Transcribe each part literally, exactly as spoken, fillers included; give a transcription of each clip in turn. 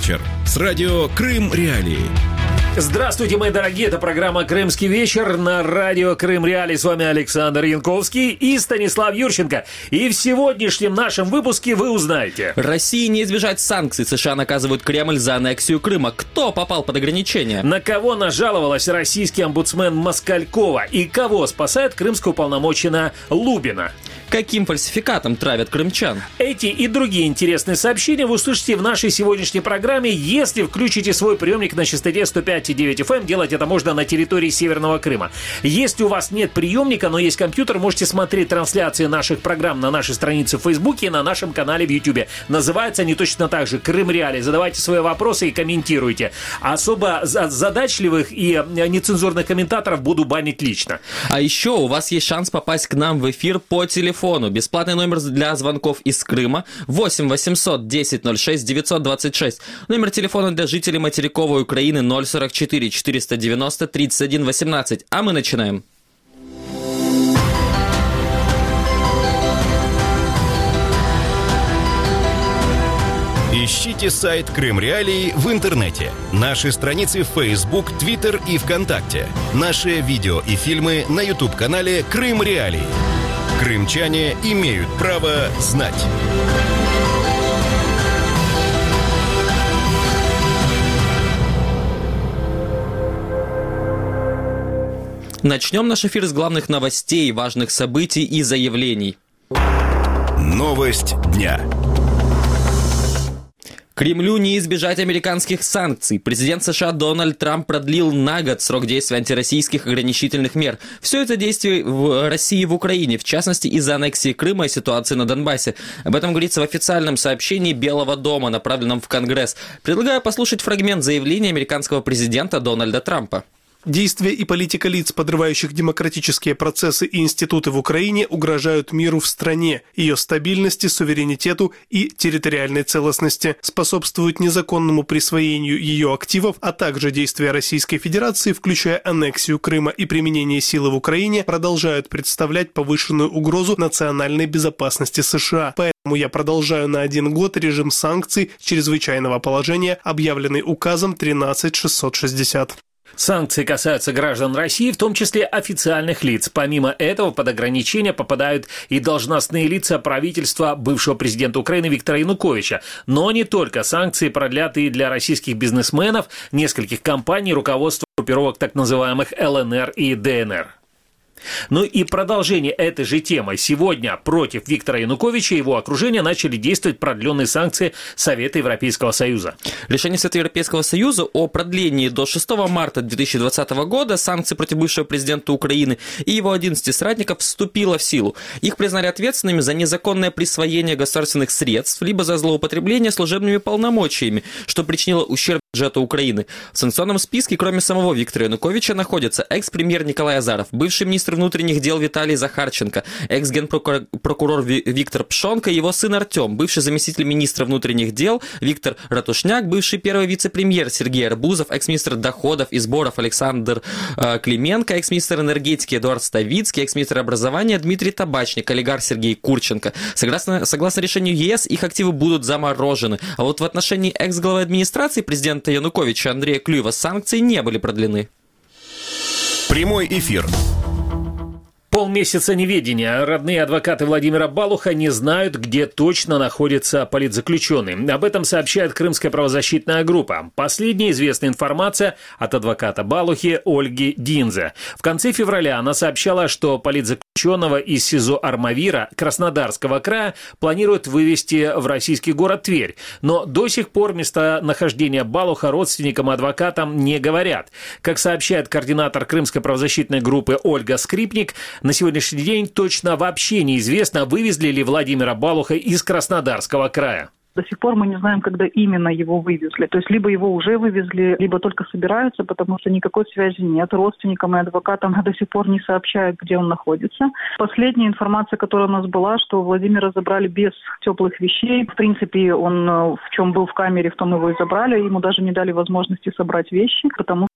вечер» с радио «Крым Реалии». Здравствуйте, мои дорогие, это программа «Крымский вечер» на радио «Крым Реалии». С вами Александр Янковский и Станислав Юрченко. И в сегодняшнем нашем выпуске вы узнаете: России не избежать санкций. США наказывают Кремль за аннексию Крыма. Кто попал под ограничения? На кого нажаловалась российский омбудсмен Москалькова? И кого спасает крымская уполномоченная Лубина? Каким фальсификатом травят крымчан? Эти и другие интересные сообщения вы услышите в нашей сегодняшней программе, если включите свой приемник на частоте сто пять и девять эф эм. Делать это можно на территории Северного Крыма. Если у вас нет приемника, но есть компьютер, можете смотреть трансляции наших программ на нашей странице в Фейсбуке и на нашем канале в Ютубе. Называются они точно так же «Крым Реалии». Задавайте свои вопросы и комментируйте. Особо задачливых и нецензурных комментаторов буду банить лично. А еще у вас есть шанс попасть к нам в эфир по телефону. Бесплатный номер для звонков из Крыма восемь восемьсот десять ноль шесть девятьсот двадцать шесть. Номер телефона для жителей материковой Украины ноль сорок четыре четыреста девяносто тридцать один восемнадцать. А мы начинаем. Ищите сайт «Крым Реалии» в интернете. Наши страницы в Facebook, Twitter и ВКонтакте. Наши видео и фильмы на YouTube-канале «Крым Реалии». Крымчане имеют право знать. Начнем наш эфир с главных новостей, важных событий и заявлений. Новость дня. Кремлю не избежать американских санкций. Президент США Дональд Трамп продлил на год срок действия антироссийских ограничительных мер. Все это действие в России и в Украине, в частности из-за аннексии Крыма и ситуации на Донбассе. Об этом говорится в официальном сообщении Белого дома, направленном в Конгресс. Предлагаю послушать фрагмент заявления американского президента Дональда Трампа. Действия и политика лиц, подрывающих демократические процессы и институты в Украине, угрожают миру в стране, ее стабильности, суверенитету и территориальной целостности, способствуют незаконному присвоению ее активов, а также действия Российской Федерации, включая аннексию Крыма и применение силы в Украине, продолжают представлять повышенную угрозу национальной безопасности США. Поэтому я продолжаю на один год режим санкций чрезвычайного положения, объявленный указом тринадцать шестьсот шестьдесят. Санкции касаются граждан России, в том числе официальных лиц. Помимо этого, под ограничения попадают и должностные лица правительства бывшего президента Украины Виктора Януковича. Но не только. Санкции продлят и для российских бизнесменов, нескольких компаний, руководства группировок так называемых эл эн эр и дэ эн эр. Ну и продолжение этой же темы. Сегодня против Виктора Януковича и его окружения начали действовать продленные санкции Совета Европейского Союза. Решение Совета Европейского Союза о продлении до шестого марта две тысячи двадцатого года санкций против бывшего президента Украины и его одиннадцати соратников вступило в силу. Их признали ответственными за незаконное присвоение государственных средств, либо за злоупотребление служебными полномочиями, что причинило ущерб бюджету Украины. В санкционном списке, кроме самого Виктора Януковича, находятся экс-премьер Николай Азаров, бывший министр внутренних дел Виталий Захарченко, экс-генпрокурор Виктор Пшонка и его сын Артем, бывший заместитель министра внутренних дел Виктор Ратушняк, бывший первый вице-премьер Сергей Арбузов, экс-министр доходов и сборов Александр э, Клименко, экс-министр энергетики Эдуард Ставицкий, экс-министр образования Дмитрий Табачник, олигарх Сергей Курченко. Согласно, согласно решению ЕС, их активы будут заморожены. А вот в отношении экс-главы администрации президента Януковича Андрея Клюева санкции не были продлены. Прямой эфир. Полмесяца неведения. Родные адвокаты Владимира Балуха не знают, где точно находится политзаключенный. Об этом сообщает Крымская правозащитная группа. Последняя известная информация от адвоката Балухи Ольги Динзе. В конце февраля она сообщала, что политзаключенного из СИЗО Армавира Краснодарского края планируют вывести в российский город Тверь. Но до сих пор местонахождение Балуха родственникам и адвокатам не говорят. Как сообщает координатор Крымской правозащитной группы Ольга Скрипник, на сегодняшний день точно вообще неизвестно, вывезли ли Владимира Балуха из Краснодарского края. До сих пор мы не знаем, когда именно его вывезли. То есть либо его уже вывезли, либо только собираются, потому что никакой связи нет. Родственникам и адвокатам до сих пор не сообщают, где он находится. Последняя информация, которая у нас была, что Владимира забрали без теплых вещей. В принципе, он в чем был в камере, в том его и забрали. Ему даже не дали возможности собрать вещи, потому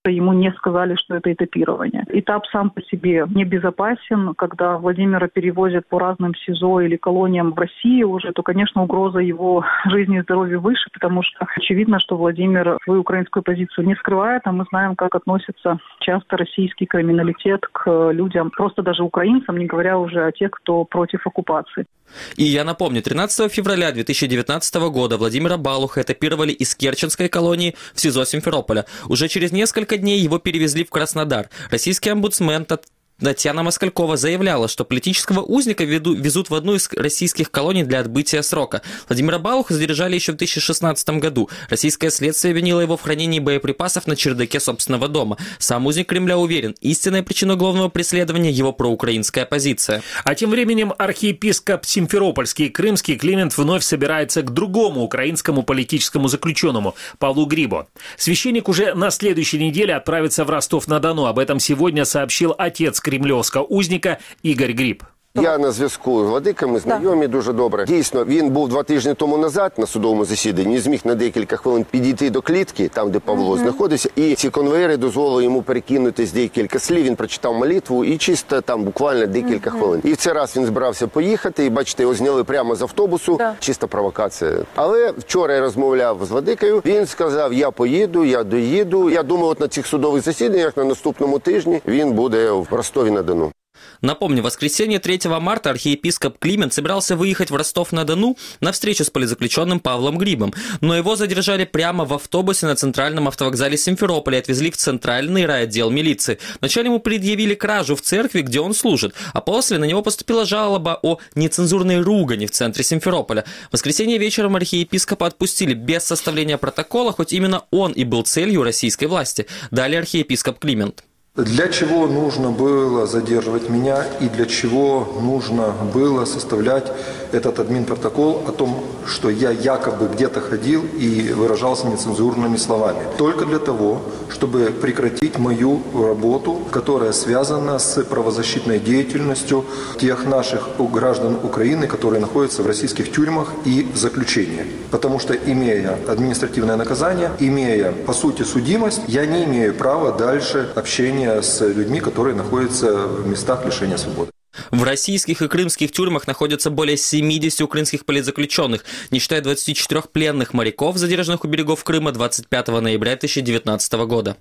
ему не сказали, что это этапирование. Этап сам по себе небезопасен. Когда Владимира перевозят по разным СИЗО или колониям в России уже, то, конечно, угроза его жизни и здоровью выше, потому что очевидно, что Владимир свою украинскую позицию не скрывает, а мы знаем, как относится часто российский криминалитет к людям, просто даже украинцам, не говоря уже о тех, кто против оккупации. И я напомню, тринадцатого февраля две тысячи девятнадцатого года Владимира Балуха этапировали из Керченской колонии в СИЗО Симферополя. Уже через несколько дней его перевезли в Краснодар. Российский омбудсмен Татьяна Москалькова заявляла, что политического узника веду, везут в одну из российских колоний для отбытия срока. Владимира Балуха задержали еще в две тысячи шестнадцатом году. Российское следствие обвинило его в хранении боеприпасов на чердаке собственного дома. Сам узник Кремля уверен, истинная причина уголовного преследования – его проукраинская позиция. А тем временем архиепископ Симферопольский и Крымский Климент вновь собирается к другому украинскому политическому заключенному – Павлу Грибу. Священник уже на следующей неделе отправится в Ростов-на-Дону. Об этом сегодня сообщил отец кремльовського узника Ігор Гриб. Я на зв'язку з владиками, знайомі дуже добре. Дійсно, він був два тижні тому назад на судовому засіданні, зміг на декілька хвилин підійти до клітки, там, де Павло uh-huh. знаходився, і ці конвоїри дозволили йому перекинутись декілька слів, він прочитав молитву і чисто там буквально декілька uh-huh. хвилин. І в цей раз він збирався поїхати, і бачите, його зняли прямо з автобусу, uh-huh. чиста провокація. Але вчора я розмовляв з владикою, він сказав, я поїду, я доїду. Я думаю, от на цих судових засіданнях на наступному тижні він буде в Ростові-на-Дону. Напомню, в воскресенье третьего марта архиепископ Климент собирался выехать в Ростов-на-Дону на встречу с политзаключенным Павлом Грибом, но его задержали прямо в автобусе на центральном автовокзале Симферополя и отвезли в центральный райотдел милиции. Вначале ему предъявили кражу в церкви, где он служит, а после на него поступила жалоба о нецензурной ругани в центре Симферополя. В воскресенье вечером архиепископа отпустили без составления протокола, хоть именно он и был целью российской власти. Далее архиепископ Климент. Для чего нужно было задерживать меня и для чего нужно было составлять этот админпротокол о том, что я якобы где-то ходил и выражался нецензурными словами? Только для того, чтобы прекратить мою работу, которая связана с правозащитной деятельностью тех наших граждан Украины, которые находятся в российских тюрьмах и в заключении. Потому что, имея административное наказание, имея, по сути, судимость, я не имею права дальше общения с людьми, которые находятся в местах лишения свободы. В российских и крымских тюрьмах находятся более семидесяти украинских политзаключенных, не считая двадцати четырёх пленных моряков, задержанных у берегов Крыма двадцать пятого ноября две тысячи девятнадцатого года.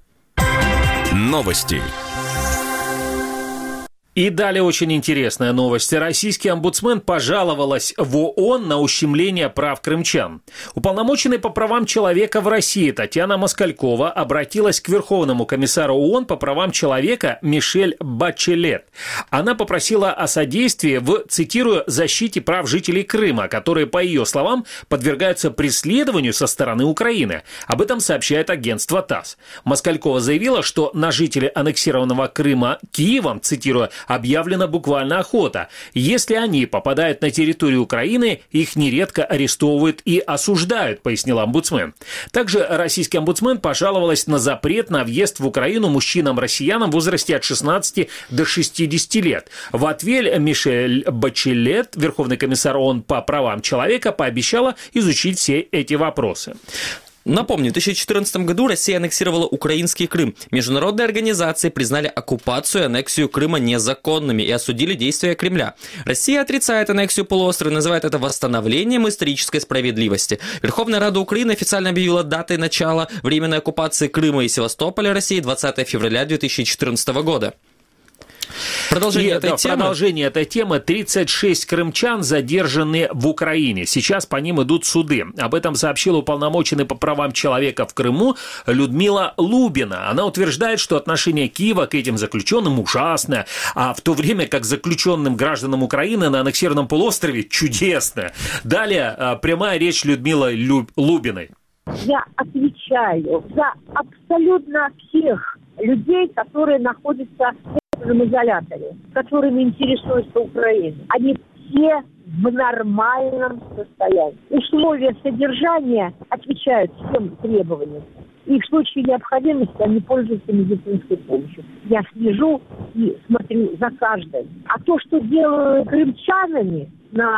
Новости. И далее очень интересная новость. Российский омбудсмен пожаловалась в ООН на ущемление прав крымчан. Уполномоченный по правам человека в России Татьяна Москалькова обратилась к Верховному комиссару ООН по правам человека Мишель Бачелет. Она попросила о содействии в, цитирую, защите прав жителей Крыма, которые, по ее словам, подвергаются преследованию со стороны Украины. Об этом сообщает агентство ТАСС. Москалькова заявила, что на жителей аннексированного Крыма Киевом, цитирую, объявлена буквально охота. Если они попадают на территорию Украины, их нередко арестовывают и осуждают, пояснил омбудсмен. Также российский омбудсмен пожаловалась на запрет на въезд в Украину мужчинам-россиянам в возрасте от шестнадцати до шестидесяти лет. В ответ Мишель Бачелет, Верховный комиссар ООН по правам человека, пообещала изучить все эти вопросы. Напомню, в две тысячи четырнадцатом году Россия аннексировала украинский Крым. Международные организации признали оккупацию и аннексию Крыма незаконными и осудили действия Кремля. Россия отрицает аннексию полуострова и называет это восстановлением исторической справедливости. Верховная Рада Украины официально объявила датой начала временной оккупации Крыма и Севастополя России двадцатого февраля две тысячи четырнадцатого года. Продолжение, и, этой, да, темы. продолжение этой темы. тридцать шесть крымчан задержаны в Украине. Сейчас по ним идут суды. Об этом сообщила уполномоченный по правам человека в Крыму Людмила Лубина. Она утверждает, что отношение Киева к этим заключенным ужасное, а в то время как заключенным гражданам Украины на аннексированном полуострове чудесное. Далее прямая речь Людмилы Лубиной. Я отвечаю за абсолютно всех людей, которые находятся в изоляторе, которыми интересуется Украина. Они все в нормальном состоянии. Условия содержания отвечают всем требованиям. И в случае необходимости они пользуются медицинской помощью. Я слежу и смотрю за каждым. А то, что делают крымчанами на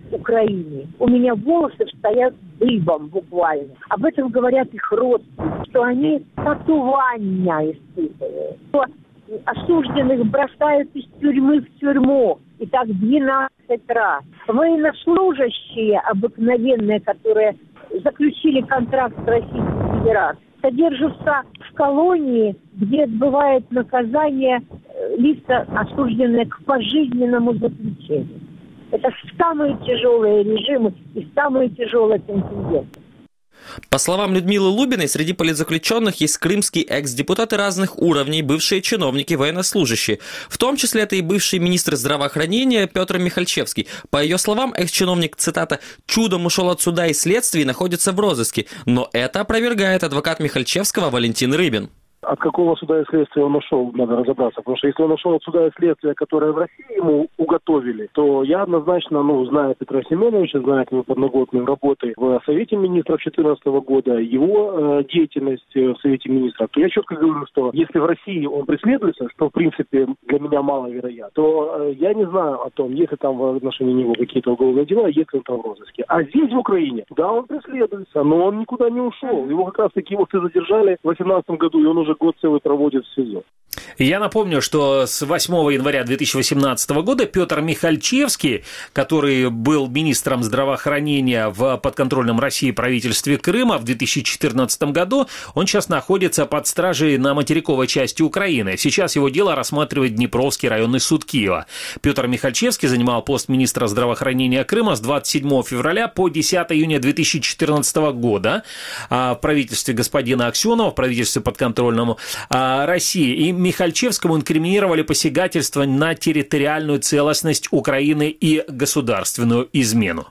Украине, у меня волосы стоят дыбом буквально. Об этом говорят их родственники, что они татуирования испытывают. Что осужденных бросают из тюрьмы в тюрьму. И так двенадцать раз. Военнослужащие обыкновенные, которые заключили контракт с Российской Федерацией, содержатся в колонии, где отбывает наказание лица, осужденные к пожизненному заключению. Это самые тяжелые режимы и самые тяжелые контингенты. По словам Людмилы Лубиной, среди политзаключенных есть крымские экс-депутаты разных уровней, бывшие чиновники, военнослужащие. В том числе это и бывший министр здравоохранения Петр Михальчевский. По ее словам, экс-чиновник, цитата, «чудом ушел от суда и следствия и находится в розыске». Но это опровергает адвокат Михальчевского Валентин Рыбин. От какого суда и следствия он ушел, надо разобраться. Потому что если он ушел от суда и следствия, которое в России ему уготовили, то я однозначно, ну, зная Петра Семеновича, зная его подноготную работы в Совете Министров две тысячи четырнадцатого года, его э, деятельность в Совете Министров, то я четко говорю, что если в России он преследуется, что в принципе для меня маловероятно, то э, я не знаю о том, есть ли там в отношении него какие-то уголовные дела, есть ли он там в розыске. А здесь, в Украине, да, он преследуется, но он никуда не ушел. Его как раз таки его задержали в две тысячи восемнадцатом году, и он уже год целый проводит в СИЗО. Я напомню, что с восьмого января две тысячи восемнадцатого года Петр Михальчевский, который был министром здравоохранения в подконтрольном России правительстве Крыма в две тысячи четырнадцатом году, он сейчас находится под стражей на материковой части Украины. Сейчас его дело рассматривает Днепровский районный суд Киева. Петр Михальчевский занимал пост министра здравоохранения Крыма с двадцать седьмого февраля по десятого июня две тысячи четырнадцатого года в правительстве господина Аксенова, в правительстве подконтрольному России. И Михальчевскому инкриминировали посягательство на территориальную целостность Украины и государственную измену.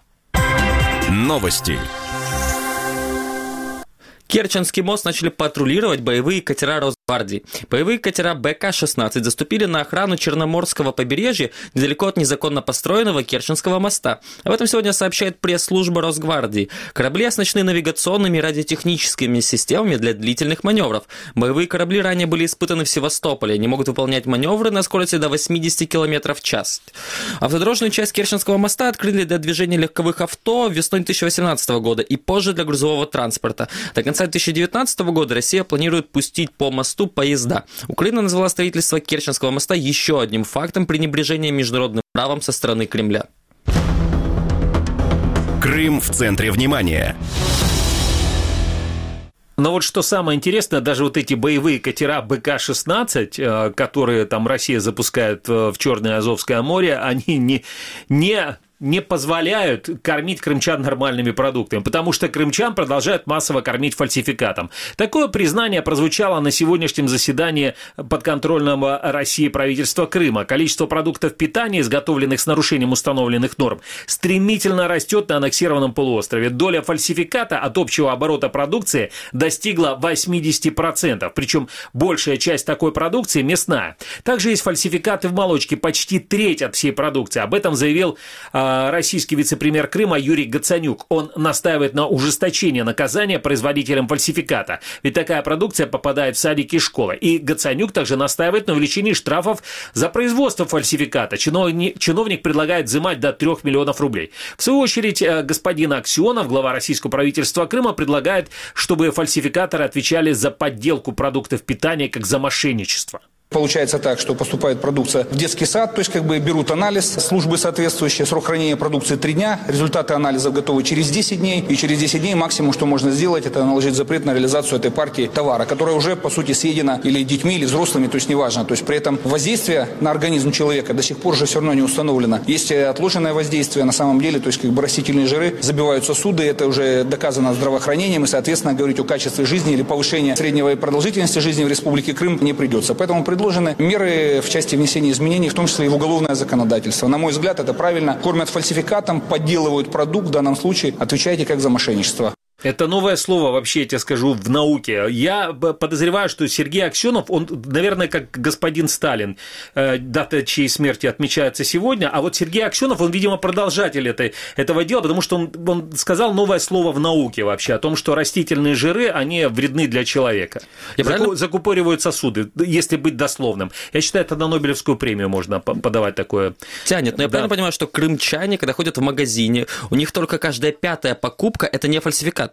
Новости. Керченский мост начали патрулировать боевые катера Росгвардии. Боевые катера Бэ Ка шестнадцать заступили на охрану Черноморского побережья недалеко от незаконно построенного Керченского моста. Об этом сегодня сообщает пресс-служба Росгвардии. Корабли оснащены навигационными и радиотехническими системами для длительных маневров. Боевые корабли ранее были испытаны в Севастополе. Они могут выполнять маневры на скорости до восьмидесяти километров в час. Автодорожную часть Керченского моста открыли для движения легковых авто весной две тысячи восемнадцатого года и позже для грузового транспорта. До конца две тысячи девятнадцатого года Россия планирует пустить по мосту поезда. Украина назвала строительство Керченского моста еще одним фактом пренебрежения международным правом со стороны Кремля. Крым в центре внимания. Но вот что самое интересное, даже вот эти боевые катера Бэ Ка шестнадцать, которые там Россия запускает в Черное и Азовское море, они не... не не позволяют кормить крымчан нормальными продуктами, потому что крымчан продолжают массово кормить фальсификатом. Такое признание прозвучало на сегодняшнем заседании подконтрольного России правительства Крыма. Количество продуктов питания, изготовленных с нарушением установленных норм, стремительно растет на аннексированном полуострове. Доля фальсификата от общего оборота продукции достигла восемьдесят процентов, причем большая часть такой продукции мясная. Также есть фальсификаты в молочке, почти треть от всей продукции. Об этом заявил российский вице-премьер Крыма Юрий Гацанюк. Он настаивает на ужесточении наказания производителям фальсификата. Ведь такая продукция попадает в садики и школы. И Гацанюк также настаивает на увеличении штрафов за производство фальсификата. Чиновник, чиновник предлагает взимать до трех миллионов рублей. В свою очередь, господин Аксенов, глава российского правительства Крыма, предлагает, чтобы фальсификаторы отвечали за подделку продуктов питания как за мошенничество. Получается так, что поступает продукция в детский сад, то есть как бы берут анализ, службы соответствующие, срок хранения продукции три дня, результаты анализов готовы через десять дней, и через десять дней максимум, что можно сделать, это наложить запрет на реализацию этой партии товара, которая уже, по сути, съедена или детьми, или взрослыми, то есть неважно. То есть при этом воздействие на организм человека до сих пор же все равно не установлено. Есть отложенное воздействие на самом деле, то есть как бы растительные жиры забивают сосуды, это уже доказано здравоохранением, и, соответственно, говорить о качестве жизни или повышении среднего продолжительности жизни в Республике Крым не придется. Поэтому предложены меры в части внесения изменений, в том числе и в уголовное законодательство. На мой взгляд, это правильно. Кормят фальсификатом, подделывают продукт. В данном случае отвечайте как за мошенничество. Это новое слово, вообще, я тебе скажу, в науке. Я подозреваю, что Сергей Аксенов, он, наверное, как господин Сталин, дата чьей смерти отмечается сегодня, а вот Сергей Аксенов, он, видимо, продолжатель этой, этого дела, потому что он, он сказал новое слово в науке вообще, о том, что растительные жиры, они вредны для человека. Я Заку, правильно... Закупоривают сосуды, если быть дословным. Я считаю, это на Нобелевскую премию можно подавать такое. Тянет, но я да. правильно понимаю, что крымчане, когда ходят в магазине, у них только каждая пятая покупка – это не фальсификат.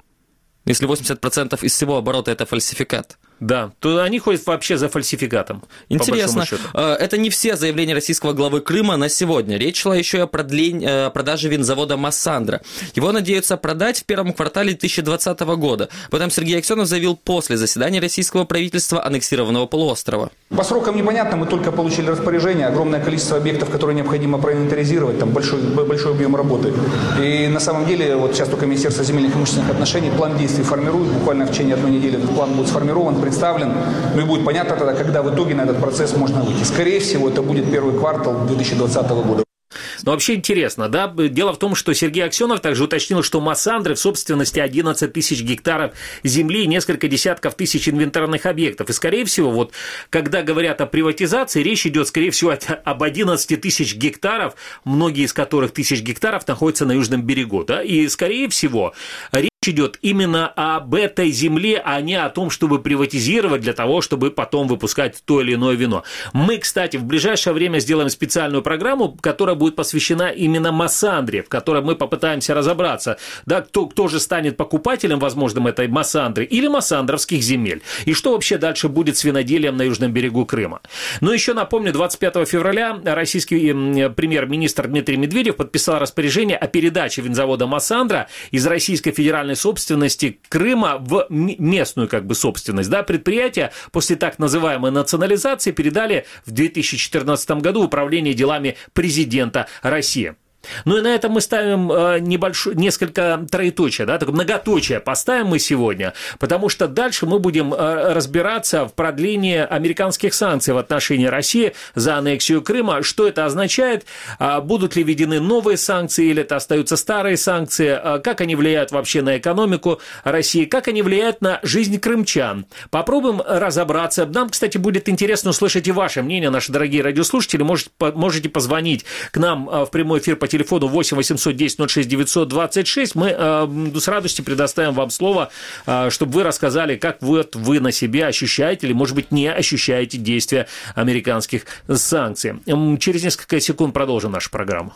Если восемьдесят процентов из всего оборота – это фальсификат. Да, то они ходят вообще за фальсификатом. Интересно, это не все заявления российского главы Крыма на сегодня. Речь шла еще и о продлении, продаже винзавода «Массандра». Его надеются продать в первом квартале две тысячи двадцатого года. Об этом Сергей Аксенов заявил после заседания российского правительства аннексированного полуострова. По срокам непонятно, мы только получили распоряжение, огромное количество объектов, которые необходимо проинвентаризировать, там большой, большой объем работы. И на самом деле, вот сейчас только Министерство земельных и имущественных отношений план действий формирует, буквально в течение одной недели этот план будет сформирован, представлен, ну и будет понятно тогда, когда в итоге на этот процесс можно выйти. Скорее всего, это будет первый квартал две тысячи двадцатого года. Но вообще интересно, да, дело в том, что Сергей Аксенов также уточнил, что Массандры в собственности одиннадцать тысяч гектаров земли и несколько десятков тысяч инвентарных объектов. И, скорее всего, вот, когда говорят о приватизации, речь идет, скорее всего, об одиннадцати тысяч гектаров, многие из которых тысяч гектаров находятся на южном берегу, да, и, скорее всего, речь идет именно об этой земле, а не о том, чтобы приватизировать для того, чтобы потом выпускать то или иное вино. Мы, кстати, в ближайшее время сделаем специальную программу, которая будет посвящена именно Массандре, в которой мы попытаемся разобраться, да, кто, кто же станет покупателем, возможным, этой Массандры или массандровских земель, и что вообще дальше будет с виноделием на южном берегу Крыма. Но еще напомню, двадцать пятого февраля российский премьер-министр Дмитрий Медведев подписал распоряжение о передаче винзавода Массандра из Российской Федеральной собственности Крыма в местную как бы собственность. Да, предприятие после так называемой национализации передали в две тысячи четырнадцатом году в управление делами президента России. Ну и на этом мы ставим небольшое, несколько троеточия, да, такое многоточие поставим мы сегодня, потому что дальше мы будем разбираться в продлении американских санкций в отношении России за аннексию Крыма, что это означает, будут ли введены новые санкции или это остаются старые санкции, как они влияют вообще на экономику России, как они влияют на жизнь крымчан. Попробуем разобраться. Нам, кстати, будет интересно услышать и ваше мнение, наши дорогие радиослушатели. Можете, можете позвонить к нам в прямой эфир по телефону восемь восемьсот десять ноль шесть девятьсот двадцать шесть. Мы э, с радостью предоставим вам слово, э, чтобы вы рассказали, как вот вы на себе ощущаете или, может быть, не ощущаете действия американских санкций. Через несколько секунд продолжим нашу программу.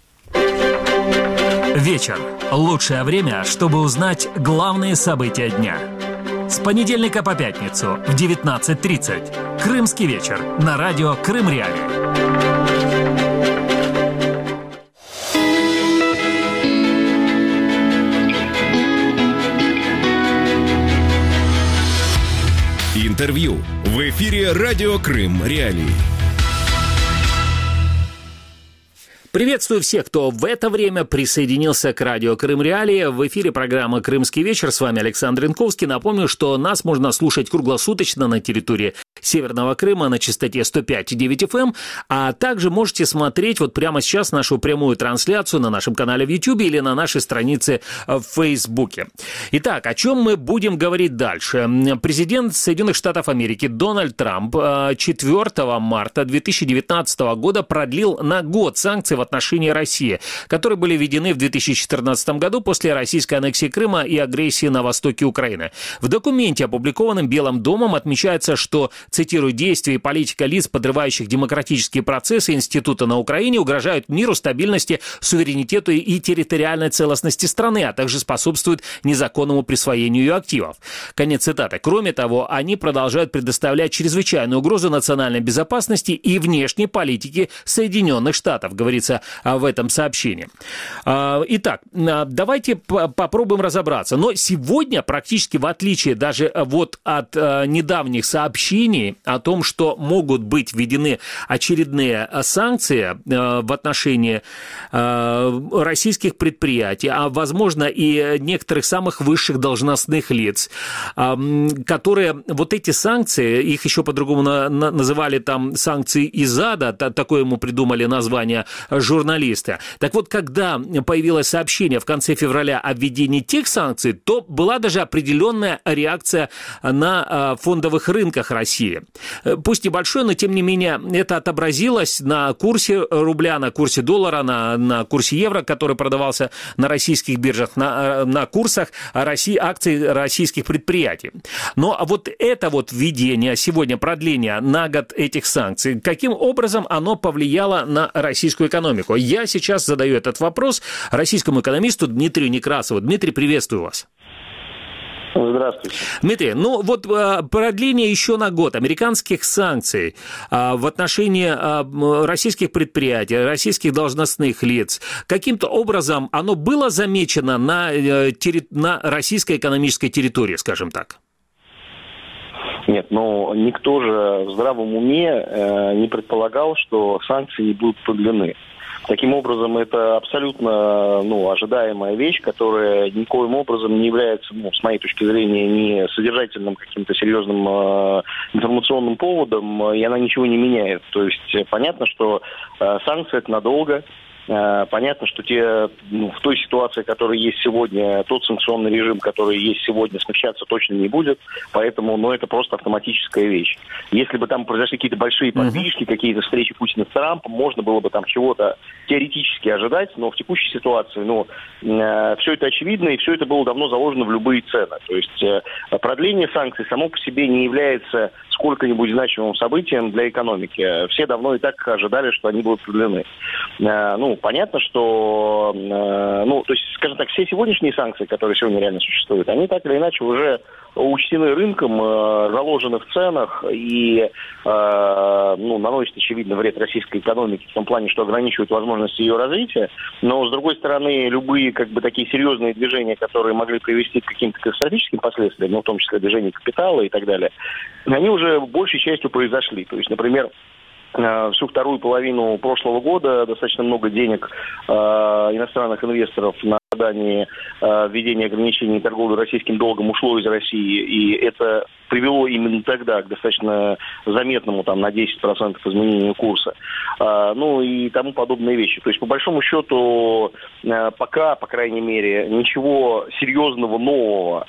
Вечер. Лучшее время, чтобы узнать главные события дня. С понедельника по пятницу в девятнадцать тридцать. Крымский вечер на радио Крым Реалии. Интервью в эфире радио Крым Реалии. Приветствую всех, кто в это время присоединился к радио Крым Реалии. В эфире программа «Крымский вечер». С вами Александр Янковский. Напомню, что нас можно слушать круглосуточно на территории Северного Крыма на частоте сто пять и девять эф эм, а также можете смотреть вот прямо сейчас нашу прямую трансляцию на нашем канале в Ютубе или на нашей странице в Фейсбуке. Итак, о чем мы будем говорить дальше? Президент Соединенных Штатов Америки Дональд Трамп четвёртого марта две тысячи девятнадцатого года продлил на год санкции в отношении России, которые были введены в две тысячи четырнадцатом году после российской аннексии Крыма и агрессии на востоке Украины. В документе, опубликованном Белым домом, отмечается, что, цитирую, действия и политика лиц, подрывающих демократические процессы института на Украине, угрожают миру, стабильности, суверенитету и территориальной целостности страны, а также способствуют незаконному присвоению ее активов. Конец цитаты. Кроме того, они продолжают предоставлять чрезвычайную угрозу национальной безопасности и внешней политике Соединенных Штатов, говорится в этом сообщении. Итак, давайте попробуем разобраться. Но сегодня, практически в отличие даже вот от недавних сообщений о том, что могут быть введены очередные санкции в отношении российских предприятий, а возможно и некоторых самых высших должностных лиц, которые вот эти санкции, их еще по-другому называли там санкции из ада, такое ему придумали название журналисты. Так вот, когда появилось сообщение в конце февраля о введении тех санкций, то была даже определенная реакция на фондовых рынках России. Пусть небольшой, но тем не менее это отобразилось на курсе рубля, на курсе доллара, на, на курсе евро, который продавался на российских биржах, на, на курсах России, акций российских предприятий. Но вот это вот введение сегодня, продление на год этих санкций, каким образом оно повлияло на российскую экономику? Я сейчас задаю этот вопрос российскому экономисту Дмитрию Некрасову. Дмитрий, приветствую вас. Здравствуйте. Дмитрий, ну вот продление еще на год американских санкций в отношении российских предприятий, российских должностных лиц, каким-то образом оно было замечено на, на российской экономической территории, скажем так? Нет, но никто же в здравом уме э, не предполагал, что санкции не будут продлены. Таким образом, это абсолютно ну, ожидаемая вещь, которая никоим образом не является, ну, с моей точки зрения, не содержательным каким-то серьезным э, информационным поводом, и она ничего не меняет. То есть понятно, что э, санкции – это надолго. Понятно, что те, ну, в той ситуации, которая есть сегодня, тот санкционный режим, который есть сегодня, смягчаться точно не будет, поэтому ну, это просто автоматическая вещь. Если бы там произошли какие-то большие подвижки, mm-hmm. какие-то встречи Путина с Трампом, можно было бы там чего-то теоретически ожидать, но в текущей ситуации ну, э, все это очевидно, и все это было давно заложено в любые цены. То есть э, продление санкций само по себе не является сколько-нибудь значимым событием для экономики. Все давно и так ожидали, что они будут продлены. Э, ну, понятно, что, э, ну, то есть, скажем так, все сегодняшние санкции, которые сегодня реально существуют, они так или иначе уже учтены рынком, э, заложены в ценах и э, ну, наносят, очевидно, вред российской экономике в том плане, что ограничивают возможности ее развития. Но, с другой стороны, любые как бы такие серьезные движения, которые могли привести к каким-то катастрофическим последствиям, ну, в том числе движение капитала и так далее, они уже большей частью произошли. То есть, например, всю вторую половину прошлого года достаточно много денег э, иностранных инвесторов на ожидании э, введения ограничений торговли российским долгом ушло из России, и это привело именно тогда к достаточно заметному там, на десять процентов изменению курса. Э, ну и тому подобные вещи. То есть, по большому счету, э, пока, по крайней мере, ничего серьезного нового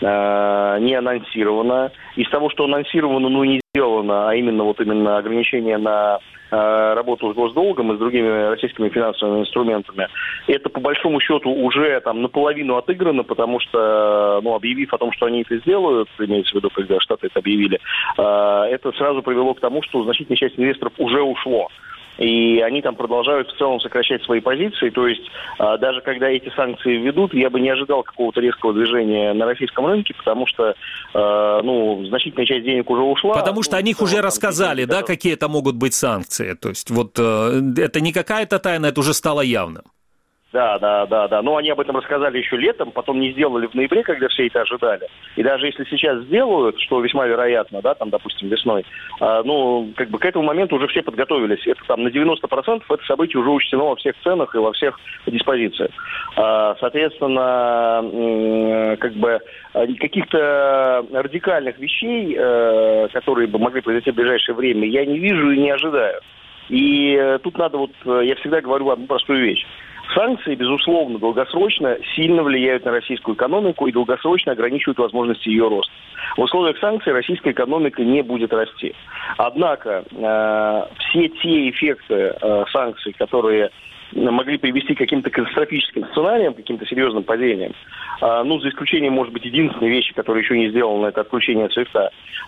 э, не анонсировано. Из того, что анонсировано, ну не сделано, а именно вот именно ограничение на э, работу с госдолгом и с другими российскими финансовыми инструментами, это по большому счету уже там наполовину отыграно, потому что, ну, объявив о том, что они это сделают, имеется в виду, когда Штаты это объявили, э, это сразу привело к тому, что значительная часть инвесторов уже ушло. И они там продолжают в целом сокращать свои позиции. То есть а, даже когда эти санкции введут, я бы не ожидал какого-то резкого движения на российском рынке, потому что а, ну, значительная часть денег уже ушла. Потому что ну, о них уже рассказали, да, которые... какие это могут быть санкции. То есть вот э, это не какая-то тайна, это уже стало явным. Да, да, да, да. Но они об этом рассказали еще летом, потом не сделали в ноябре, когда все это ожидали. И даже если сейчас сделают, что весьма вероятно, да, там, допустим, весной, а, ну, как бы к этому моменту уже все подготовились. Это там на девяносто процентов это событие уже учтено во всех ценах и во всех диспозициях. А, соответственно, как бы каких-то радикальных вещей, которые бы могли произойти в ближайшее время, я не вижу и не ожидаю. И тут надо вот, я всегда говорю одну простую вещь. Санкции, безусловно, долгосрочно сильно влияют на российскую экономику и долгосрочно ограничивают возможности ее роста. В условиях санкций российская экономика не будет расти. Однако э, все те эффекты э, санкций, которые могли привести к каким-то катастрофическим сценариям, каким-то серьезным падениям, э, ну, за исключением, может быть, единственной вещи, которая еще не сделана, это отключение свифта,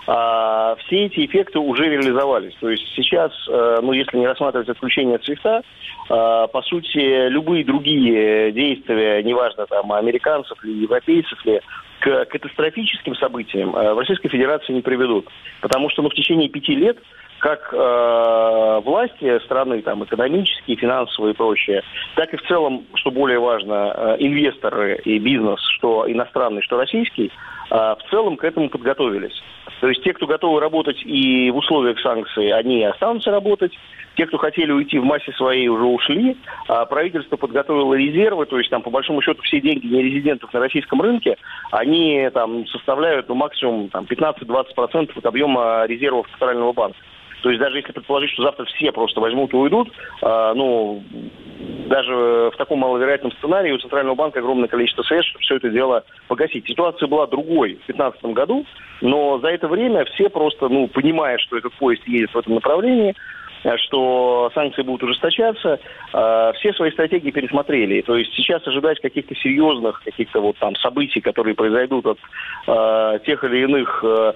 э, все эти эффекты уже реализовались. То есть сейчас, э, ну, если не рассматривать отключение свифта, э, по сути, любые другие действия, неважно, там, американцев или европейцев ли, к катастрофическим событиям в Российской Федерации не приведут. Потому что ну, в течение пяти лет как э, власти страны, там, экономические, финансовые и прочее, так и в целом, что более важно, э, инвесторы и бизнес, что иностранный, что российский, э, в целом к этому подготовились. То есть те, кто готовы работать и в условиях санкций, они останутся работать. Те, кто хотели уйти в массе своей, уже ушли. А правительство подготовило резервы, то есть там по большому счету все деньги нерезидентов на российском рынке, они там составляют ну, максимум там, пятнадцать-двадцать процентов от объема резервов Центрального банка. То есть даже если предположить, что завтра все просто возьмут и уйдут, ну, даже в таком маловероятном сценарии у Центрального банка огромное количество средств, чтобы все это дело погасить. Ситуация была другой в две тысячи пятнадцатом году, но за это время все просто, ну, понимая, что этот поезд едет в этом направлении, что санкции будут ужесточаться, все свои стратегии пересмотрели. То есть сейчас ожидать каких-то серьезных каких-то вот там событий, которые произойдут от э, тех или иных э,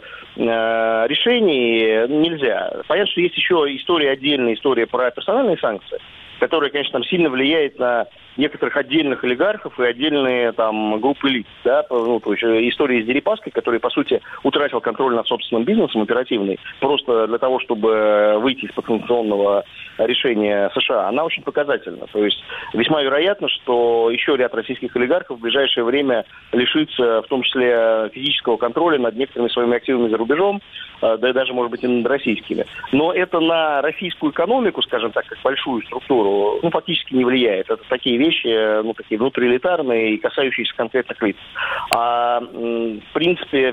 решений, нельзя. Понятно, что есть еще история отдельная, история про персональные санкции, которая, конечно, там сильно влияет на некоторых отдельных олигархов и отдельные там группы лиц. Да? Ну, то есть история с Дерипаской, который, по сути, утратил контроль над собственным бизнесом оперативный, просто для того, чтобы выйти из потенционного решения США, она очень показательна. То есть весьма вероятно, что еще ряд российских олигархов в ближайшее время лишится, в том числе, физического контроля над некоторыми своими активами за рубежом, да и даже, может быть, и над российскими. Но это на российскую экономику, скажем так, как большую структуру, ну, фактически не влияет. Это такие вещи, ну, такие внутриэлитарные и касающиеся конкретных лиц. А, в принципе,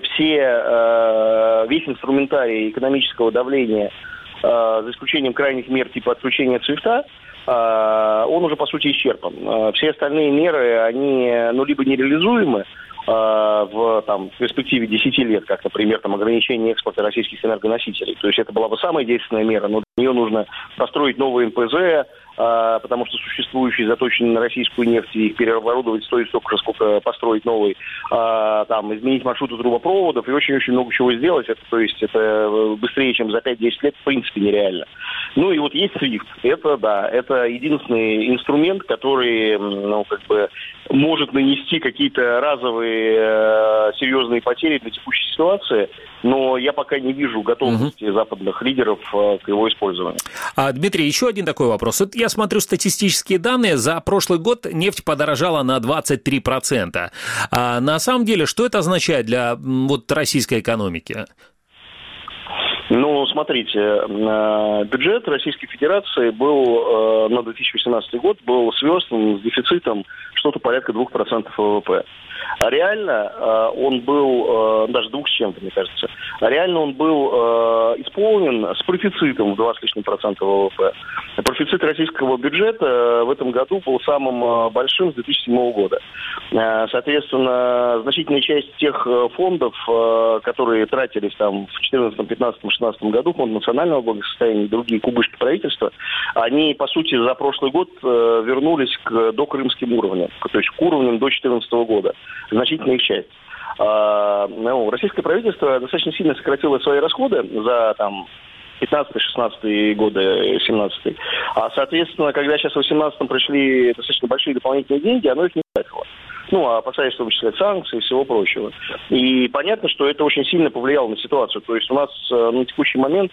все, весь инструментарий экономического давления, за исключением крайних мер типа отключения свифта, он уже, по сути, исчерпан. Все остальные меры, они, ну, либо нереализуемы, в там, в перспективе десяти лет, как, например, там, ограничение экспорта российских энергоносителей. То есть это была бы самая действенная мера, но для нее нужно построить новые эн пэ зэ, а, потому что существующие заточены на российскую нефть, и их переоборудовать стоит столько же, сколько построить новый, а, там, изменить маршруты трубопроводов и очень-очень много чего сделать. Это, то есть это быстрее, чем за пять-десять лет, в принципе, нереально. Ну и вот есть свифт. Это, да, это единственный инструмент, который, ну, как бы, может нанести какие-то разовые э, серьезные потери для текущей ситуации, но я пока не вижу готовности угу. западных лидеров э, к его использованию. А, Дмитрий, еще один такой вопрос. Вот я смотрю статистические данные. За прошлый год нефть подорожала на двадцать три процента. А на самом деле, что это означает для вот, российской экономики? Ну, смотрите, бюджет Российской Федерации был на две тысячи восемнадцатый год был связан с дефицитом что-то порядка двух процентов вэ вэ пэ. А реально он был, даже двух с чем-то, мне кажется, а реально он был исполнен с профицитом в два с лишним процента вэ вэ пэ. Профицит российского бюджета в этом году был самым большим с две тысячи седьмого года. Соответственно, значительная часть тех фондов, которые тратились там в четырнадцатом, пятнадцатом, шестнадцатом году, фонд национального благосостояния и другие кубышки правительства, они, по сути, за прошлый год вернулись к докрымским уровням, то есть к уровням до две тысячи четырнадцатого года. Значительная их часть. А, ну, российское правительство достаточно сильно сократило свои расходы за там пятнадцатый, шестнадцатый годы, семнадцатый. А, соответственно, когда сейчас в восемнадцатом пришли достаточно большие дополнительные деньги, оно их не хватило. Ну, опасаясь, в том числе, санкций и всего прочего. И понятно, что это очень сильно повлияло на ситуацию. То есть у нас на текущий момент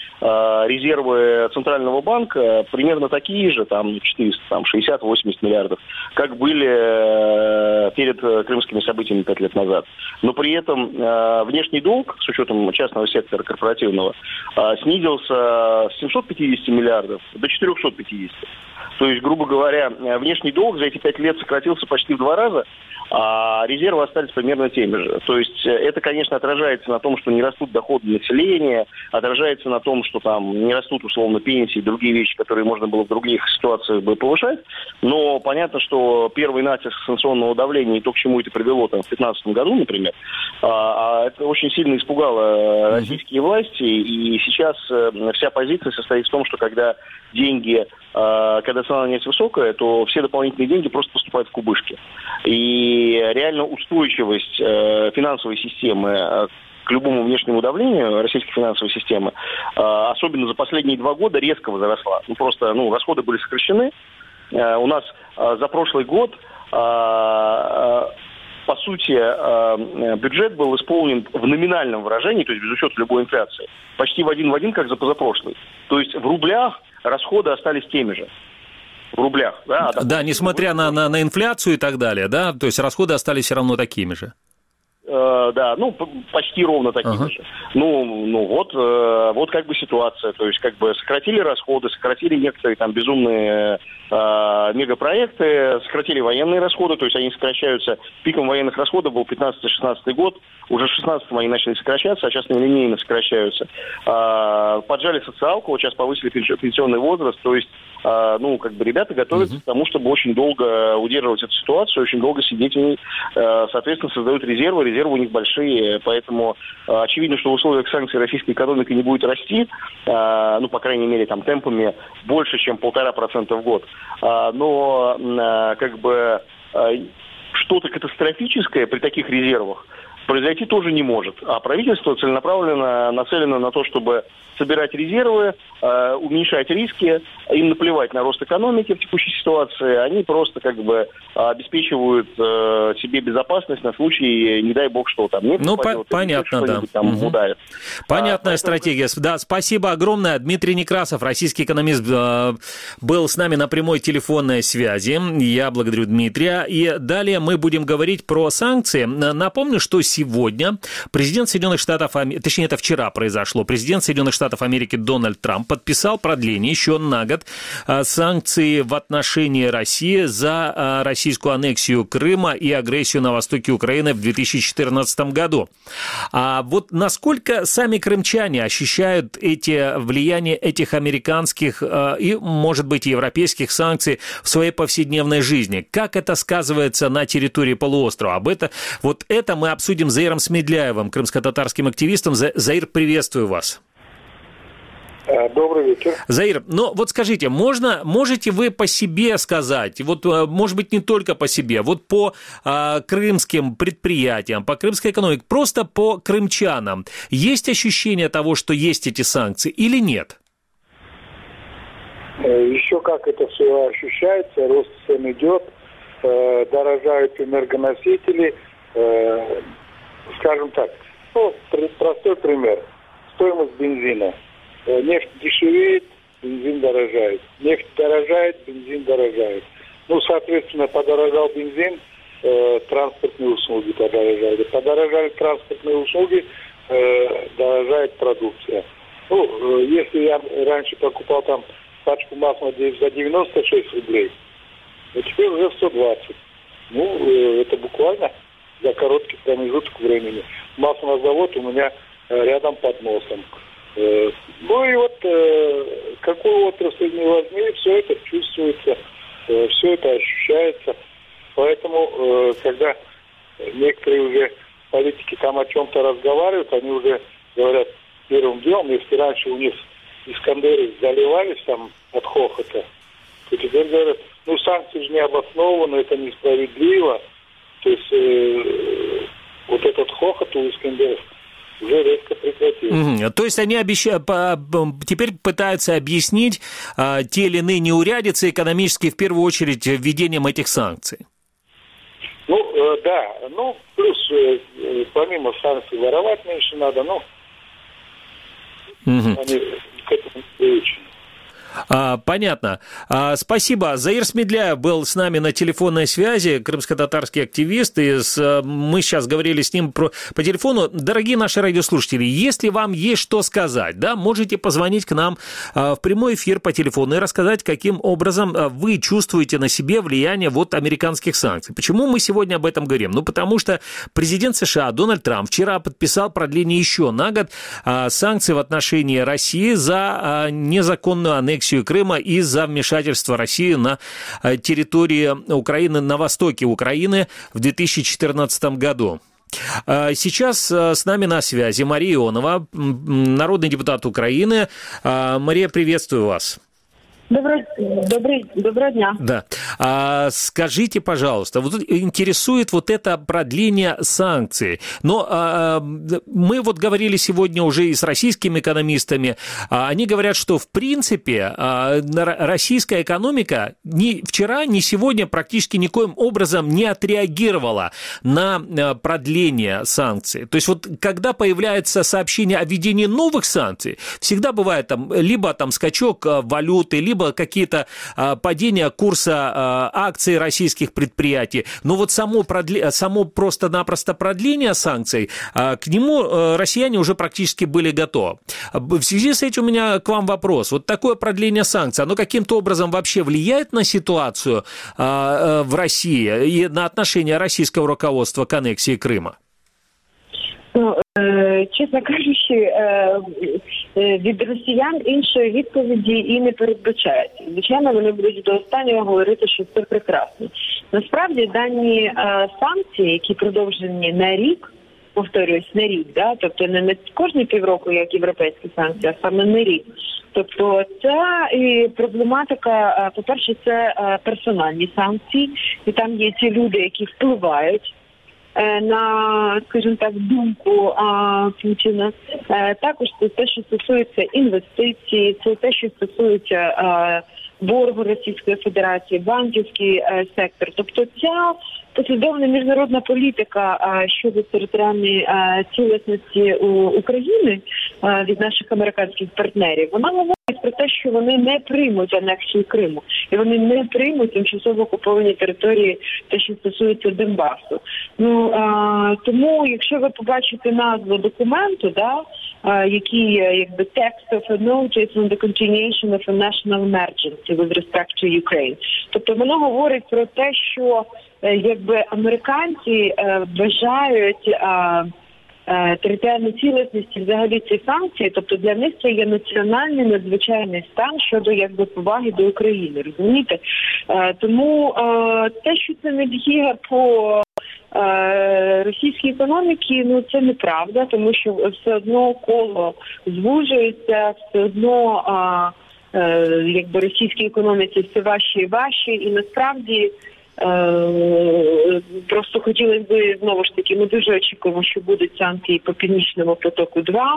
резервы Центрального банка примерно такие же, там, четыреста, там, шестьдесят-восемьдесят миллиардов, как были перед крымскими событиями пять лет назад. Но при этом внешний долг, с учетом частного сектора корпоративного, снизился с семисот пятидесяти миллиардов до четырехсот пятидесяти. То есть, грубо говоря, внешний долг за эти пять лет сократился почти в два раза, а резервы остались примерно теми же. То есть это, конечно, отражается на том, что не растут доходы населения, отражается на том, что там не растут, условно, пенсии и другие вещи, которые можно было в других ситуациях бы повышать. Но понятно, что первый натиск санкционного давления и то, к чему это привело там, в две тысячи пятнадцатом году, например, а, это очень сильно испугало российские власти. И сейчас вся позиция состоит в том, что когда деньги, когда цена на нефть высокая, то все дополнительные деньги просто поступают в кубышки. И реально устойчивость финансовой системы к любому внешнему давлению российской финансовой системы, особенно за последние два года, резко возросла. Ну, просто ну, расходы были сокращены. У нас за прошлый год, по сути, бюджет был исполнен в номинальном выражении, то есть без учета любой инфляции, почти в один в один, как за позапрошлый. То есть в рублях расходы остались теми же. В рублях, да? Да, несмотря на, на, на инфляцию и так далее, да? То есть расходы остались все равно такими же. э, да, ну, почти ровно такие ага. же. Ну, ну вот, э, вот как бы ситуация. То есть, как бы сократили расходы, сократили некоторые там безумные э, мегапроекты, сократили военные расходы, то есть они сокращаются. Пиком военных расходов был пятнадцатый-шестнадцатый год, уже в шестнадцатом они начали сокращаться, а сейчас нелинейно сокращаются. Э, поджали социалку, вот сейчас повысили пенсионный возраст, то есть Uh, ну, как бы ребята готовятся uh-huh. к тому, чтобы очень долго удерживать эту ситуацию, очень долго сидеть в ней. Uh, соответственно, создают резервы, резервы у них большие, поэтому uh, очевидно, что в условиях санкций российская экономика не будет расти, uh, ну, по крайней мере, там, темпами больше, чем полтора процента в год. Uh, но, uh, как бы, uh, что-то катастрофическое при таких резервах произойти тоже не может. А правительство целенаправленно нацелено на то, чтобы собирать резервы, э, уменьшать риски, им наплевать на рост экономики в текущей ситуации, они просто как бы обеспечивают э, себе безопасность на случай, не дай бог, что там не ну, по- понятно, да. Там угу. ударит. Понятная а, стратегия. Поэтому... Да, спасибо огромное. Дмитрий Некрасов, российский экономист, э, был с нами на прямой телефонной связи. Я благодарю Дмитрия. И далее мы будем говорить про санкции. Напомню, что сегодня президент Соединенных Штатов, точнее, это вчера произошло, президент Соединенных Штатов Америки Дональд Трамп подписал продление еще на год санкций в отношении России за российскую аннексию Крыма и агрессию на востоке Украины в две тысячи четырнадцатом году. А вот насколько сами крымчане ощущают эти влияние этих американских и, может быть, европейских санкций в своей повседневной жизни? Как это сказывается на территории полуострова? Об этом, вот это мы обсудим с Заиром Смедляевым, крымско-татарским активистом. Заир, приветствую вас. Добрый вечер. Заир, ну вот скажите, можно, можете вы по себе сказать, вот, может быть, не только по себе, вот по а, крымским предприятиям, по крымской экономике, просто по крымчанам, есть ощущение того, что есть эти санкции или нет? Еще как это все ощущается, рост цен идет, э, дорожают энергоносители, э, скажем так, ну, простой пример, стоимость бензина. Нефть дешевеет, бензин дорожает. Нефть дорожает, бензин дорожает. Ну, соответственно, подорожал бензин, э, транспортные услуги подорожали. Подорожали транспортные услуги, э, дорожает продукция. Ну, э, если я раньше покупал там пачку масла за девяносто шесть рублей, то теперь уже сто двадцать. Ну, э, это буквально за короткий промежуток времени. Маслозавод у меня э, рядом под носом. Ну и вот э, какую отрасль не возьми, все это чувствуется, э, все это ощущается. Поэтому, э, когда некоторые уже политики там о чем-то разговаривают, они уже говорят первым делом, если раньше у них искандеры заливались там от хохота, то теперь говорят, ну санкции же не обоснованы, это несправедливо. То есть э, вот этот хохот у искандеров уже резко прекратилось. Угу. То есть они обещают, теперь пытаются объяснить а, те или иные неурядицы экономические, в первую очередь, введением этих санкций. Ну, э, да. Ну, плюс, э, помимо санкций, воровать меньше надо, но угу. они к этому приучены. А, понятно. А, спасибо. Заир Смедляев был с нами на телефонной связи, крымско-татарский активист, и с, мы сейчас говорили с ним про, по телефону. Дорогие наши радиослушатели, если вам есть что сказать, да, можете позвонить к нам а, в прямой эфир по телефону и рассказать, каким образом а, вы чувствуете на себе влияние вот американских санкций. Почему мы сегодня об этом говорим? Ну, потому что президент США Дональд Трамп вчера подписал продление еще на год а, санкций в отношении России за а, незаконную аннексию Крыма из-за вмешательства России на территории Украины, на востоке Украины в две тысячи четырнадцатом году. Сейчас с нами на связи Мария Ионова, народный депутат Украины. Мария, приветствую вас. Добрый, добрый, доброго дня. Да. А, скажите, пожалуйста, вот интересует вот это продление санкций. Но а, мы вот говорили сегодня уже и с российскими экономистами. А, они говорят, что в принципе а, российская экономика ни вчера, ни сегодня практически никоим образом не отреагировала на продление санкций. То есть вот когда появляется сообщение о введении новых санкций, всегда бывает там либо там скачок валюты, либо либо какие-то а, падения курса а, акций российских предприятий. Но вот само, продле... само просто-напросто продление санкций, а, к нему а, россияне уже практически были готовы. В связи с этим у меня к вам вопрос. Вот такое продление санкций, оно каким-то образом вообще влияет на ситуацию а, в России и на отношение российского руководства к аннексии Крыма? Ну, е, чесно кажучи, е, е, від росіян іншої відповіді і не передбачається. Звичайно, вони будуть до останнього говорити, що це прекрасно. Насправді, дані е, санкції, які продовжені на рік, повторююсь, на рік, да? Тобто не на кожні півроку, як європейські санкції, а саме на рік. Тобто ця і проблематика, по-перше, це персональні санкції, і там є ті люди, які впливають на, скажімо так, думку а, Путіна. А, також це те, що стосується інвестицій, це те, що стосується а, боргу Російської Федерації, банківський а, сектор. Тобто ця послідовна міжнародна політика а, щодо територіальної а, цілісності у, України а, від наших американських партнерів, вона говорить про те, що вони не приймуть анексію Криму. І вони не приймуть тимчасово окуповані території, те, що стосується Донбасу. Ну, а, тому, якщо ви побачите назву документу, да, а, який, якби, text of a notice on the continuation of a national emergency with respect to Ukraine. Тобто воно говорить про те, що, якби, американці е, вважають е, е, територіальну цілісність і взагалі ці санкції, тобто для них це є національний надзвичайний стан щодо, якби, поваги до України, розумієте? Е, тому е, те, що це не діє по е, російській економіці, ну це неправда, тому що все одно коло звужується, все одно е, е, якби, російській економіці все важче і важче, і насправді просто хотілося б, знову ж таки, ми дуже очікуємо, що будуть санкції по Північному потоку два,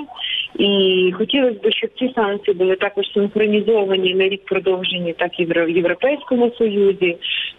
і хотілося б, щоб ці санкції були також синхронізовані на рік продовжені, так і в Європейському Союзі.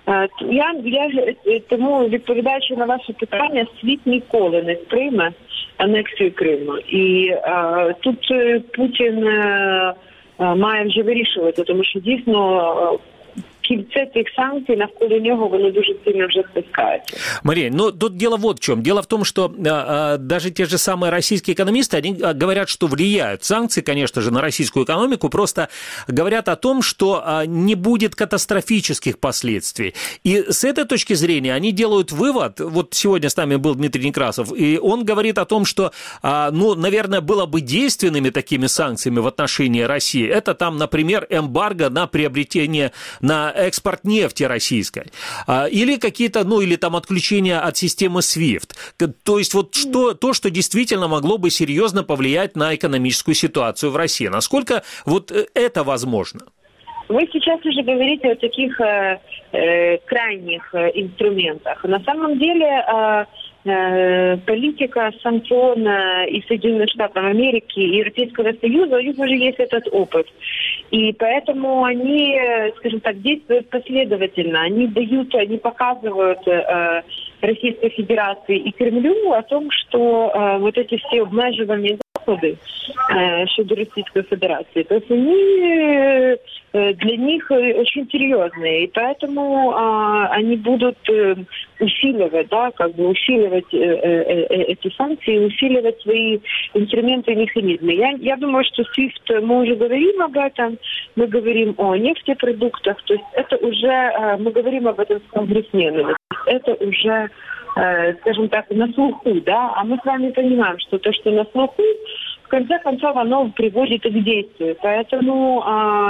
Я, я тому, відповідаючи на ваше питання, світ ніколи не сприйме анексію Криму. І а, тут Путін а, має вже вирішувати, тому що дійсно кільце цих санкций навколо нього, воно дуже сильно вже стискается. Мария, ну тут дело вот в чем. Дело в том, что а, даже те же самые российские экономисты, они говорят, что влияют санкции, конечно же, на российскую экономику, просто говорят о том, что а, не будет катастрофических последствий. И с этой точки зрения они делают вывод, вот сегодня с нами был Дмитрий Некрасов, и он говорит о том, что, а, ну, наверное, было бы действенными такими санкциями в отношении России. Это там, например, эмбарго на приобретение, на экспорт нефти российской, или какие-то, ну, или там отключение от системы свифт. То есть вот что, то, что действительно могло бы серьезно повлиять на экономическую ситуацию в России. Насколько вот это возможно? Вы сейчас уже говорите о таких э, э, крайних э, инструментах. На самом деле э, э, политика санкционная и Соединенных Штатов Америки, и Европейского Союза, у них уже есть этот опыт. И поэтому они, скажем так, действуют последовательно. Они дают, они показывают э, Российской Федерации и Кремлю о том, что э, вот эти все обмеживания заходы э, щодо Российской Федерации, то есть они э, для них очень серьезные, и поэтому э, они будут э, усиливать, да, как бы усиливать э, э, эти санкции, усиливать свои инструменты и механизмы. Я, я думаю, что свифт, мы уже говорим об этом, мы говорим о нефтепродуктах, то есть это уже, э, мы говорим об этом с конгрессменами, это уже, э, скажем так, на слуху, да, а мы с вами понимаем, что то, что на слуху, в конце концов, оно приводит и к действию, поэтому... Э,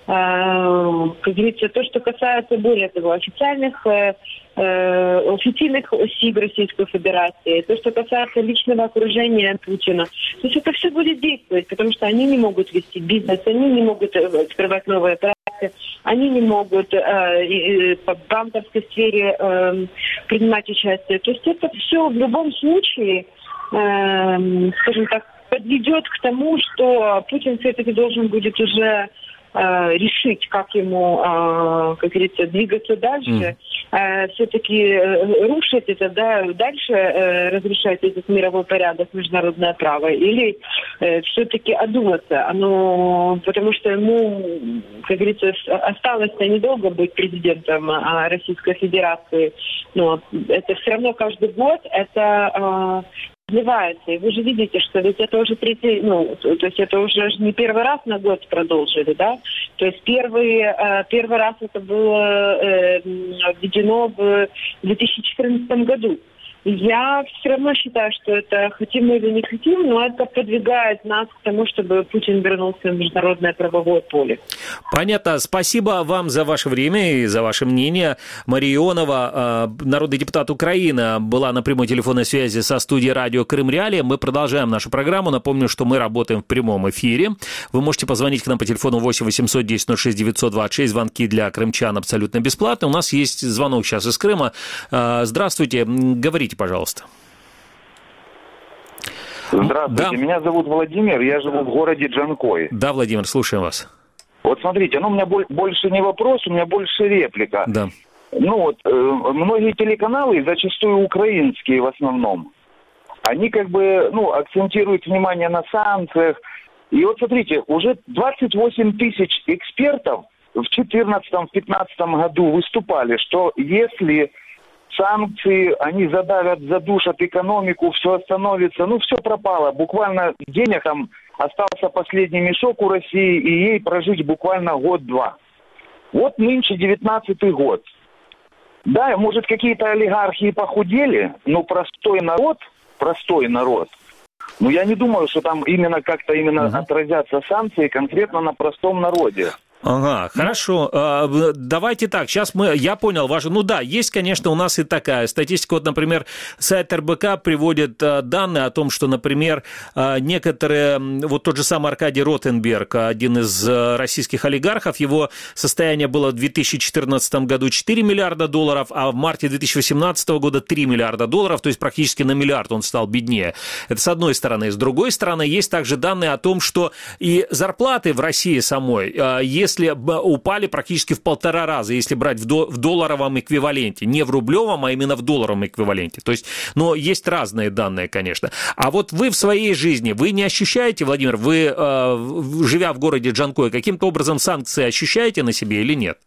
как говорится, то, что касается, более того, официальных, э, официальных осіб Российской Федерации, то, что касается личного окружения Путина, то есть это все будет действовать, потому что они не могут вести бизнес, они не могут открывать новые проекты, они не могут э, по банковской сфере э, принимать участие. То есть это все в любом случае, э, скажем так, подведет к тому, что Путин все-таки должен будет уже э, решить, как ему, э, как говорится, двигаться дальше, э, все-таки э, рушить это, да, дальше э, разрушать этот мировой порядок, международное право, или э, все-таки одуматься. Оно, потому что ему, как говорится, осталось-то недолго быть президентом э, Российской Федерации, но это все равно каждый год это... Э, развивается. И вы же видите, что ведь это уже третий, ну, то есть это уже не первый раз на год продолжили, да? То есть первый, э, первый раз это было э, введено в две тысячи четырнадцатом году. Я все равно считаю, что это хотим мы или не хотим, но это подвигает нас к тому, чтобы Путин вернулся в международное правовое поле. Понятно. Спасибо вам за ваше время и за ваше мнение. Мария Ионова, народный депутат Украины, была на прямой телефонной связи со студией радио Крым Реалии. Мы продолжаем нашу программу. Напомню, что мы работаем в прямом эфире. Вы можете позвонить к нам по телефону восемь восемьсот десять ноль шесть девятьсот двадцать шесть. Звонки для крымчан абсолютно бесплатные. У нас есть звонок сейчас из Крыма. Здравствуйте. Говорите, пожалуйста. Здравствуйте, да. Меня зовут Владимир, я живу в городе Джанкой. Да, Владимир, слушаем вас. Вот смотрите, ну у меня больше не вопрос, у меня больше реплика. Да. Ну вот, э, многие телеканалы, зачастую украинские в основном, они как бы, ну, акцентируют внимание на санкциях. И вот смотрите, уже двадцать восемь тысяч экспертов в четырнадцатом-пятнадцатом году выступали, что если... санкции, они задавят, задушат экономику, все остановится, ну все пропало. Буквально денег там остался последний мешок у России, и ей прожить буквально год-два. Вот нынче девятнадцатый год. Да, может какие-то олигархи похудели, но простой народ, простой народ, ну я не думаю, что там именно как-то именно uh-huh. отразятся санкции конкретно на простом народе. Ага, хорошо. Давайте так, сейчас мы, я понял ваше, ну да, есть, конечно, у нас и такая статистика. Вот, например, сайт эр бэ ка приводит данные о том, что, например, некоторые, вот тот же самый Аркадий Ротенберг, один из российских олигархов, его состояние было в две тысячи четырнадцатом году четыре миллиарда долларов, а в марте две тысячи восемнадцатого года три миллиарда долларов, то есть практически на миллиард он стал беднее. Это с одной стороны. С другой стороны, есть также данные о том, что и зарплаты в России самой, если если упали практически в полтора раза, если брать в, до, в долларовом эквиваленте, не в рублевом, а именно в долларовом эквиваленте. То есть, но есть разные данные, конечно. А вот вы в своей жизни, вы не ощущаете, Владимир, вы, э, живя в городе Джанкой, каким-то образом санкции ощущаете на себе или нет?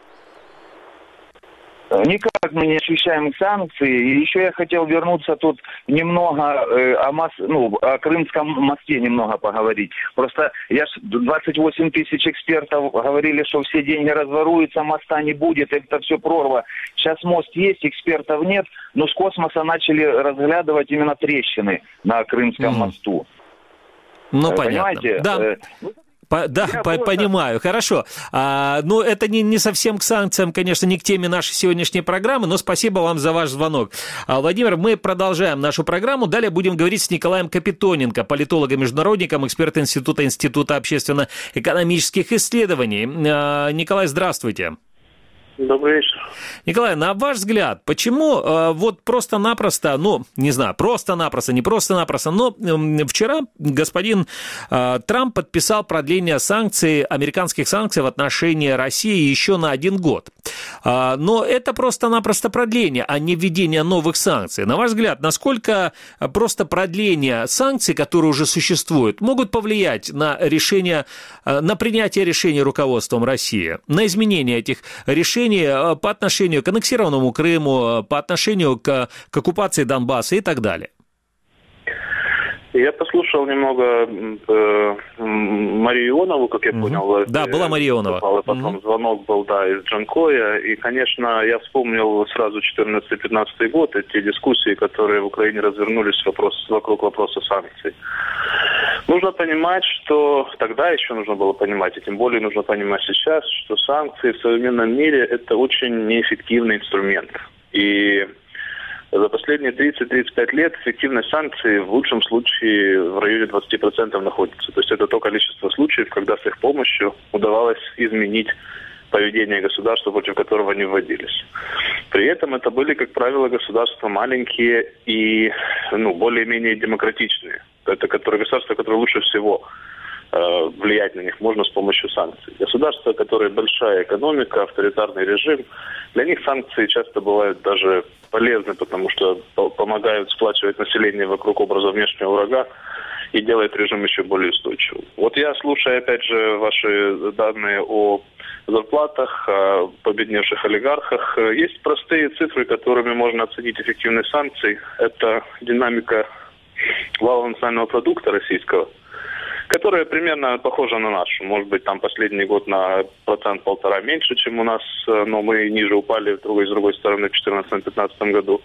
Никак мы не ощущаем санкции. И еще я хотел вернуться тут немного э, о, мос... ну, о Крымском мосте немного поговорить. Просто я ж двадцать восемь тысяч экспертов говорили, что все деньги разворуются, моста не будет, это все прорва. Сейчас мост есть, экспертов нет, но с космоса начали разглядывать именно трещины на Крымском mm. мосту. Ну, понятно. Понимаете? Да. По, да, по, понимаю, хорошо. А, ну, это не, не совсем к санкциям, конечно, не к теме нашей сегодняшней программы, но спасибо вам за ваш звонок. А, Владимир, мы продолжаем нашу программу. Далее будем говорить с Николаем Капитоненко, политологом-международником, эксперт Института Института общественно-экономических исследований. А, Николай, здравствуйте. Добрый вечер. Николай, на ваш взгляд, почему э, вот просто-напросто, ну, не знаю, просто-напросто, не просто-напросто, но э, вчера господин э, Трамп подписал продление санкций, американских санкций в отношении России еще на один год. Э, но это просто-напросто продление, а не введение новых санкций. На ваш взгляд, насколько просто продление санкций, которые уже существуют, могут повлиять на решение, э, на принятие решений руководством России, на изменение этих решений по отношению к аннексированному Крыму, по отношению к, к оккупации Донбасса и так далее? Я послушал немного э, Марию Ионову, как я угу. понял. Да, была Мария Ионова. Потом угу. звонок был, да, из Джанкоя. И, конечно, я вспомнил сразу четырнадцатый-пятнадцатый год, эти дискуссии, которые в Украине развернулись вопрос, вокруг вопроса санкций. Нужно понимать, что тогда еще нужно было понимать, и тем более нужно понимать сейчас, что санкции в современном мире – это очень неэффективный инструмент. И за последние тридцать-тридцать пять лет эффективность санкций в лучшем случае в районе двадцать процентов находится. То есть это то количество случаев, когда с их помощью удавалось изменить поведение государства, против которого они вводились. При этом это были, как правило, государства маленькие и ну, более-менее демократичные. Это которые, государства, которые лучше всего влиять на них можно с помощью санкций. Государства, которые большая экономика, авторитарный режим, для них санкции часто бывают даже полезны, потому что помогают сплачивать население вокруг образа внешнего врага и делает режим еще более устойчивым. Вот я, слушая, опять же, ваши данные о зарплатах, о победневших олигархах, есть простые цифры, которыми можно оценить эффективность санкций. Это динамика валового национального продукта российского, которая примерно похожа на нашу. Может быть, там последний год на процент-полтора меньше, чем у нас, но мы ниже упали с другой, с другой стороны в две тысячи четырнадцатом-пятнадцатом году.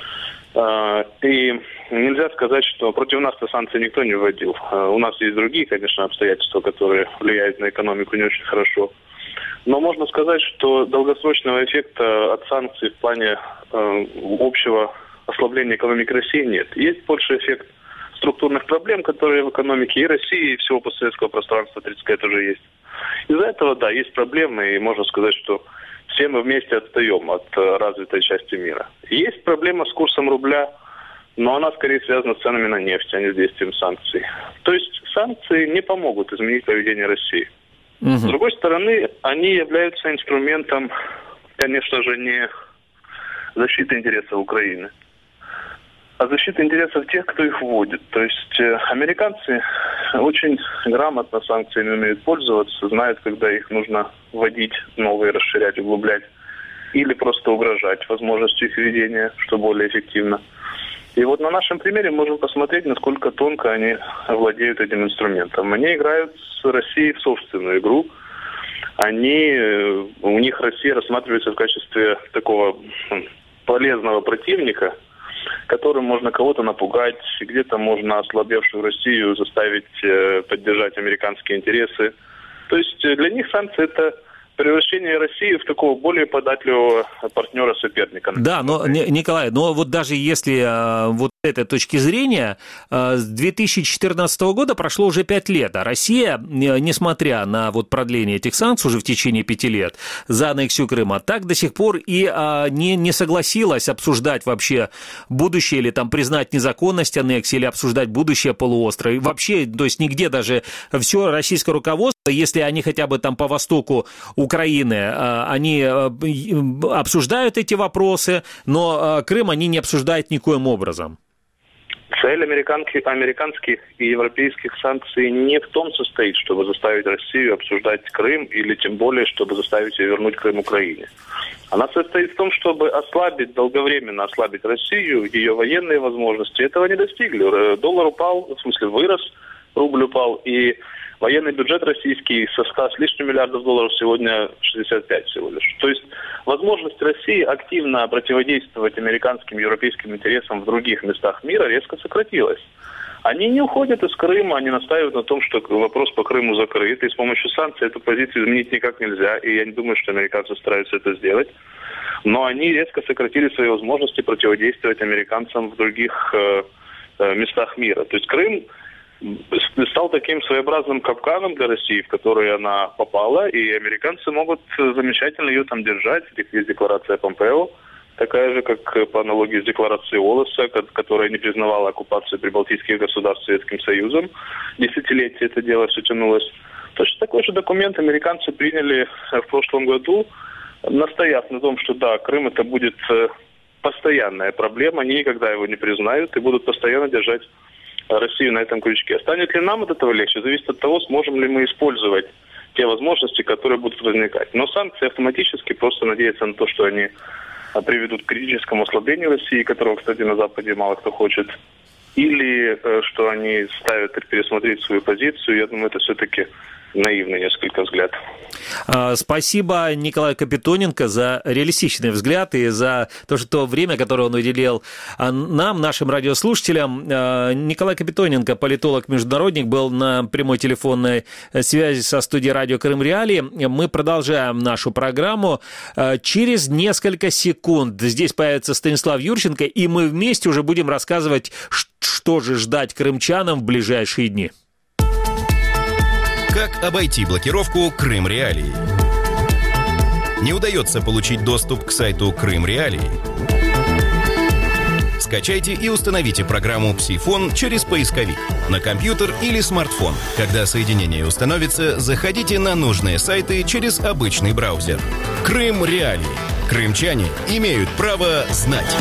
И нельзя сказать, что против нас-то санкции никто не вводил. У нас есть другие, конечно, обстоятельства, которые влияют на экономику не очень хорошо. Но можно сказать, что долгосрочного эффекта от санкций в плане э, общего ослабления экономики России нет. Есть больше эффект структурных проблем, которые в экономике и России, и всего постсоветского пространства тридцать лет уже есть. Из-за этого, да, есть проблемы, и можно сказать, что все мы вместе отстаем от э, развитой части мира. Есть проблема с курсом рубля, но она скорее связана с ценами на нефть, а не с действием санкций. То есть санкции не помогут изменить поведение России. Угу. С другой стороны, они являются инструментом, конечно же, не защиты интересов Украины, а защиты интересов тех, кто их вводит. То есть э, американцы очень грамотно санкциями умеют пользоваться, знают, когда их нужно вводить, новые расширять, углублять, или просто угрожать возможностью их введения, что более эффективно. И вот на нашем примере можем посмотреть, насколько тонко они владеют этим инструментом. Они играют с Россией в собственную игру. Они, у них Россия рассматривается в качестве такого полезного противника, которым можно кого-то напугать, где-то можно ослабевшую Россию заставить поддержать американские интересы. То есть для них санкции – это превращение России в такого более податливого партнера-соперника. Да, но, Николай, но вот даже если э, вот с этой точки зрения, э, с две тысячи четырнадцатого года прошло уже пять лет, а Россия, э, несмотря на вот продление этих санкций уже в течение пяти лет за аннексию Крыма, так до сих пор и э, не, не согласилась обсуждать вообще будущее или там признать незаконность аннексии или обсуждать будущее полуострова. И вообще, то есть нигде даже все российское руководство, если они хотя бы там по востоку Украины, они обсуждают эти вопросы, но Крым они не обсуждают никоим образом. Цель американских, американских и европейских санкций не в том состоит, чтобы заставить Россию обсуждать Крым или тем более, чтобы заставить ее вернуть Крым Украине. Она состоит в том, чтобы ослабить, долговременно ослабить Россию, ее военные возможности. Этого не достигли. Доллар упал, в смысле вырос, рубль упал, и военный бюджет российский со ста с лишним миллиардов долларов сегодня шестьдесят пять всего лишь. То есть возможность России активно противодействовать американским и европейским интересам в других местах мира резко сократилась. Они не уходят из Крыма, они настаивают на том, что вопрос по Крыму закрыт, и с помощью санкций эту позицию изменить никак нельзя, и я не думаю, что американцы стараются это сделать. Но они резко сократили свои возможности противодействовать американцам в других э, э, местах мира. То есть Крым стал таким своеобразным капканом для России, в который она попала, и американцы могут замечательно ее там держать. Есть декларация Помпео, такая же, как по аналогии с декларацией Уоллеса, которая не признавала оккупацию прибалтийских государств Советским Союзом. Десятилетия это дело все тянулось. Точно такой же документ американцы приняли в прошлом году, настояв на том, что да, Крым это будет постоянная проблема, они никогда его не признают и будут постоянно держать Россию на этом крючке. Станет ли нам от этого легче, зависит от того, сможем ли мы использовать те возможности, которые будут возникать. Но санкции автоматически просто надеются на то, что они приведут к критическому ослаблению России, которого, кстати, на Западе мало кто хочет, или что они ставят пересмотреть свою позицию. Я думаю, это все-таки наивный несколько взгляд. Спасибо Николаю Капитоненко за реалистичный взгляд и за то, что то время, которое он уделил нам, нашим радиослушателям. Николай Капитоненко, политолог-международник, был на прямой телефонной связи со студией радио Крым Реалии. Мы продолжаем нашу программу. Через несколько секунд здесь появится Станислав Юрченко, и мы вместе уже будем рассказывать, что же ждать крымчанам в ближайшие дни. Как обойти блокировку Крым Реалии? Не удается получить доступ к сайту Крым Реалии? Скачайте и установите программу «Псифон» через поисковик на компьютер или смартфон. Когда соединение установится, заходите на нужные сайты через обычный браузер. Крым Реалии. Крымчане имеют право знать.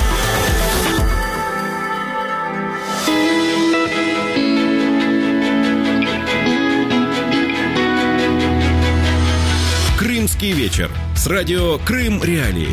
Крымский вечер с радио Крым Реалии.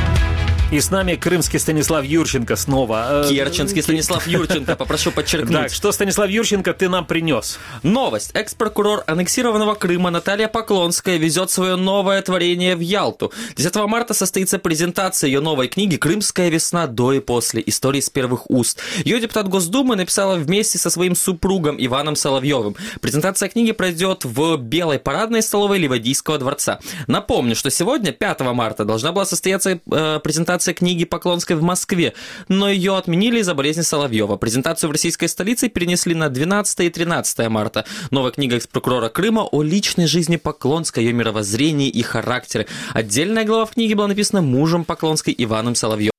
И с нами крымский Станислав Юрченко снова. Керченский Станислав Юрченко, попрошу подчеркнуть. Так, что, Станислав Юрченко, ты нам принес? Новость. Экс-прокурор аннексированного Крыма Наталья Поклонская везет свое новое творение в Ялту. десятого марта состоится презентация ее новой книги «Крымская весна. До и после. Истории с первых уст». Ее депутат Госдумы написала вместе со своим супругом Иваном Соловьевым. Презентация книги пройдет в Белой парадной столовой Ливадийского дворца. Напомню, что сегодня, пятого марта, должна была состояться э, презентация книги Поклонской в Москве, но ее отменили из-за болезни Соловьева. Презентацию в российской столице перенесли на двенадцатое и тринадцатое марта. Новая книга экс-прокурора Крыма о личной жизни Поклонской, ее мировоззрении и характере. Отдельная глава в книге была написана мужем Поклонской Иваном Соловьевым.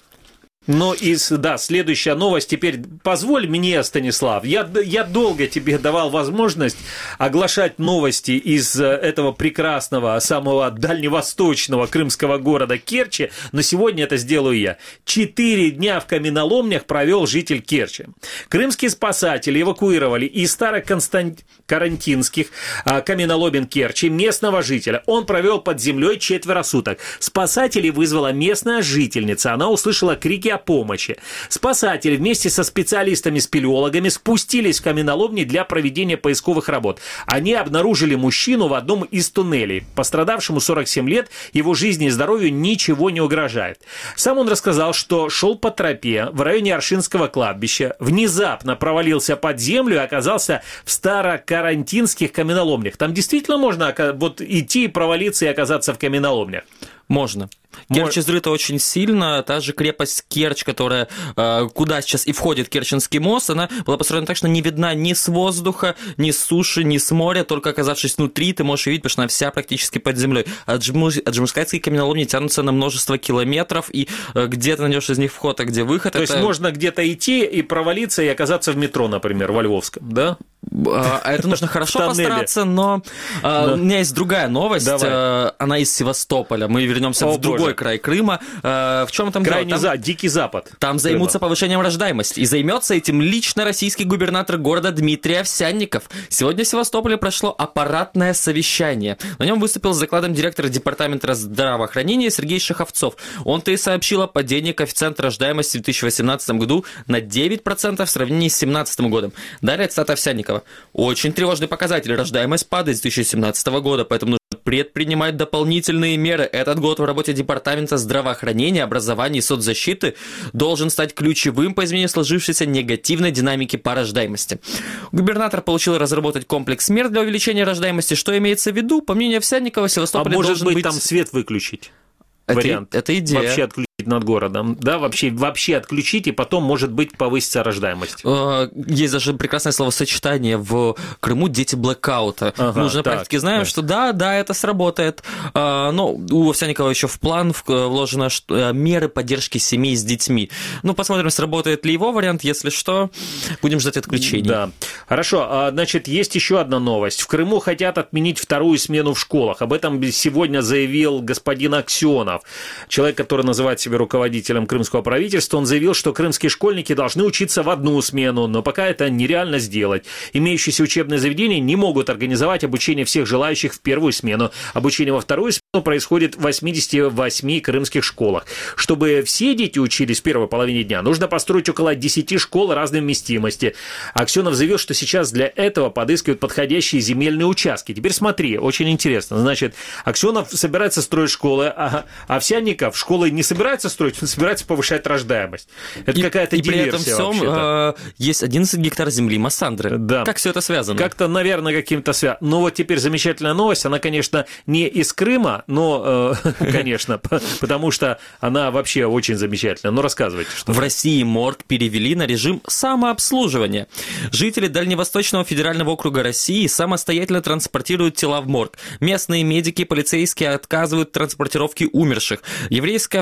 Ну и, да, следующая новость. Теперь позволь мне, Станислав, я, я долго тебе давал возможность оглашать новости из этого прекрасного, самого дальневосточного крымского города Керчи, но сегодня это сделаю я. Четыре дня в каменоломнях провел житель Керчи. Крымские спасатели эвакуировали из староконстантинских каменоломен Керчи местного жителя. Он провел под землей четверо суток. Спасателей вызвала местная жительница. Она услышала крики о помощи. Спасатели вместе со специалистами-спелеологами спустились в каменоломни для проведения поисковых работ. Они обнаружили мужчину в одном из туннелей. Пострадавшему сорок семь лет, его жизни и здоровью ничего не угрожает. Сам он рассказал, что шел по тропе в районе Аршинского кладбища, внезапно провалился под землю и оказался в старокарантинских каменоломнях. Там действительно можно вот идти, провалиться и оказаться в каменоломнях? Можно. Керчь изрыта очень сильно. Та же крепость Керчь, которая, куда сейчас и входит Керченский мост, она была построена так, что не видна ни с воздуха, ни с суши, ни с моря. Только оказавшись внутри, ты можешь видеть, потому что она вся практически под землей. Аджмурскайские каменоломни тянутся на множество километров, и где ты найдешь из них вход, а где выход. То это... есть можно где-то идти и провалиться, и оказаться в метро, например, во Львовском, да? А это нужно хорошо постараться, но да. У меня есть другая новость. Давай. Она из Севастополя. Мы вернемся О, в другой Боже. край Крыма. В чем там Крайний дело? Там, за... Дикий Запад. Там займутся Крыма. повышением рождаемости. И займется этим лично российский губернатор города Дмитрий Овсянников. Сегодня в Севастополе прошло аппаратное совещание. На нем выступил с докладом директор департамента здравоохранения Сергей Шаховцов. Он-то и сообщил о падении коэффициента рождаемости в две тысячи восемнадцатом году на девять процентов в сравнении с две тысячи семнадцатым годом. Далее цитата Овсянникова. Очень тревожный показатель. Рождаемость падает с две тысячи семнадцатого года, поэтому нужно предпринимать дополнительные меры. Этот год в работе Департамента здравоохранения, образования и соцзащиты должен стать ключевым по изменению сложившейся негативной динамики по рождаемости. Губернатор получил разработать комплекс мер для увеличения рождаемости. Что имеется в виду? По мнению Овсянникова, Севастополь а может должен быть, быть... там свет выключить? Это, Вариант. Это идея. Вообще отключить над городом, да, вообще, вообще отключить, и потом, может быть, повысится рождаемость. Есть даже прекрасное словосочетание в Крыму «дети блэкаута». Ага, Мы уже на практике знаем, так. что да, да, это сработает. Но у Овсянникова еще в план вложено меры поддержки семей с детьми. Ну, посмотрим, сработает ли его вариант. Если что, будем ждать отключений. Да. Хорошо, значит, есть еще одна новость. В Крыму хотят отменить вторую смену в школах. Об этом сегодня заявил господин Аксенов, человек, который называет себя руководителем крымского правительства. Он заявил, что крымские школьники должны учиться в одну смену, но пока это нереально сделать. Имеющиеся учебные заведения не могут организовать обучение всех желающих в первую смену. Обучение во вторую смену происходит в восьмидесяти восьми крымских школах. Чтобы все дети учились в первой половине дня, нужно построить около десяти школ разной вместимости. Аксенов заявил, что сейчас для этого подыскивают подходящие земельные участки. Теперь смотри, очень интересно. Значит, Аксенов собирается строить школы, а Овсянников школы не собирается строить, он собирается повышать рождаемость. Это и, какая-то и диверсия. И при этом всем э, есть одиннадцать гектар земли Массандры. Да. Как все это связано? Как-то, наверное, каким-то связано. Но вот теперь замечательная новость. Она, конечно, не из Крыма, но, э, конечно, потому что она вообще очень замечательная. Ну, рассказывайте. Что в России морг перевели на режим самообслуживания. Жители Дальневосточного федерального округа России самостоятельно транспортируют тела в морг. Местные медики и полицейские отказывают в транспортировке умерших. Еврейская автономная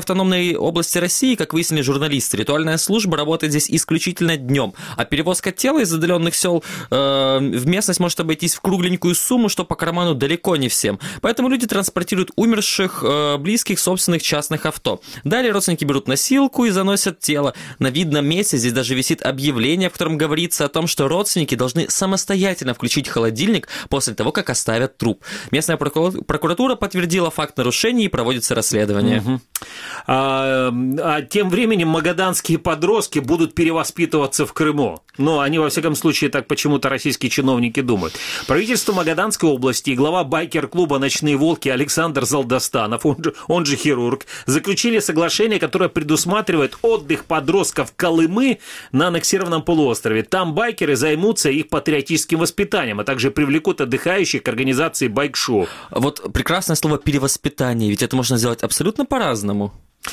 Крымской области России, как выяснили журналисты, ритуальная служба работает здесь исключительно днем, а перевозка тела из отдаленных сел э, в местность может обойтись в кругленькую сумму, что по карману далеко не всем. Поэтому люди транспортируют умерших э, близких в собственных частных авто. Далее родственники берут носилку и заносят тело. На видном месте здесь даже висит объявление, в котором говорится о том, что родственники должны самостоятельно включить холодильник после того, как оставят труп. Местная прокуратура подтвердила факт нарушений и проводится расследование. Угу. А, а тем временем магаданские подростки будут перевоспитываться в Крыму. Ну, они, во всяком случае, так почему-то российские чиновники думают. Правительство Магаданской области и глава байкер-клуба «Ночные волки» Александр Залдастанов, он же, он же хирург, заключили соглашение, которое предусматривает отдых подростков Колымы на аннексированном полуострове. Там байкеры займутся их патриотическим воспитанием, а также привлекут отдыхающих к организации байк-шоу. Вот прекрасное слово «перевоспитание», ведь это можно сделать абсолютно по-разному.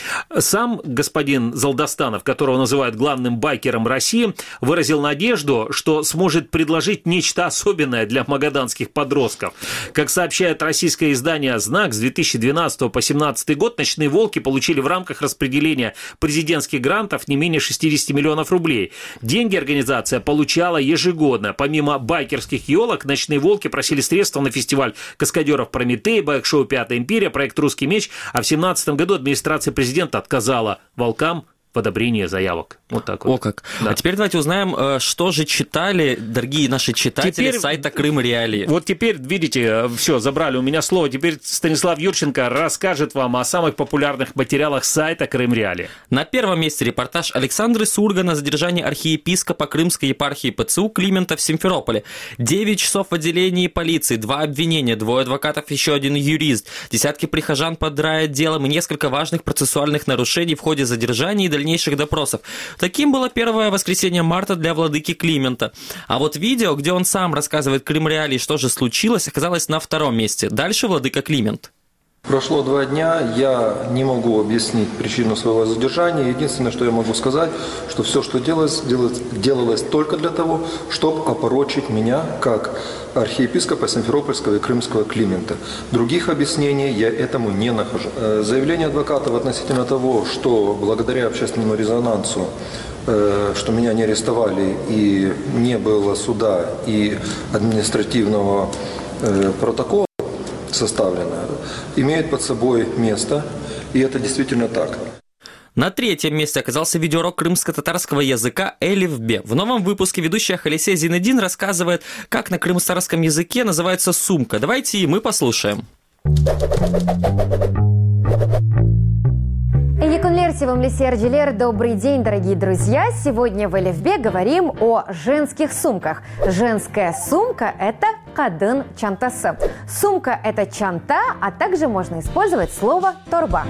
Сам господин Залдастанов, которого называют главным байкером России, выразил надежду, что сможет предложить нечто особенное для магаданских подростков. Как сообщает российское издание «Знак», с две тысячи двенадцатого по две тысячи семнадцатый год «Ночные волки» получили в рамках распределения президентских грантов не менее шестьдесят миллионов рублей. Деньги организация получала ежегодно. Помимо байкерских елок, «Ночные волки» просили средства на фестиваль каскадеров «Прометей», байк-шоу «Пятая империя», проект «Русский меч», а в две тысячи семнадцатом году администрация президента отказала волкам в одобрении заявок. Вот так вот. О как. Да. А теперь давайте узнаем, что же читали дорогие наши читатели теперь, сайта Крым Реалии. Вот теперь, видите, все, забрали у меня слово. Теперь Станислав Юрченко расскажет вам о самых популярных материалах сайта Крым Реалии. На первом месте репортаж Александры Сургана о задержании архиепископа Крымской епархии ПЦУ Климента в Симферополе. Девять часов в отделении полиции, два обвинения, двое адвокатов, еще один юрист, десятки прихожан под райотделом и несколько важных процессуальных нарушений в ходе задержания и дальнейших допросов. Таким было первое воскресенье марта для владыки Климента. А вот видео, где он сам рассказывает Крым Реалии, что же случилось, оказалось на втором месте. Дальше владыка Климент. Прошло два дня, я не могу объяснить причину своего задержания. Единственное, что я могу сказать, что все, что делалось, делалось, делалось только для того, чтобы опорочить меня как архиепископа Симферопольского и Крымского Климента. Других объяснений я этому не нахожу. Заявление адвокатов относительно того, что благодаря общественному резонансу, что меня не арестовали и не было суда и административного протокола составлено, имеет под собой место, и это действительно так. На третьем месте оказался видеоурок крымско-татарского языка «Элиф Бе». В новом выпуске ведущая Халисия Зинедин рассказывает, как на крымско-татарском языке называется сумка. Давайте и мы послушаем. Добрый день, дорогие друзья! Сегодня в Элиф Бе говорим о женских сумках. Женская сумка – это кадын чантасы. Сумка – это чанта, а также можно использовать слово торба.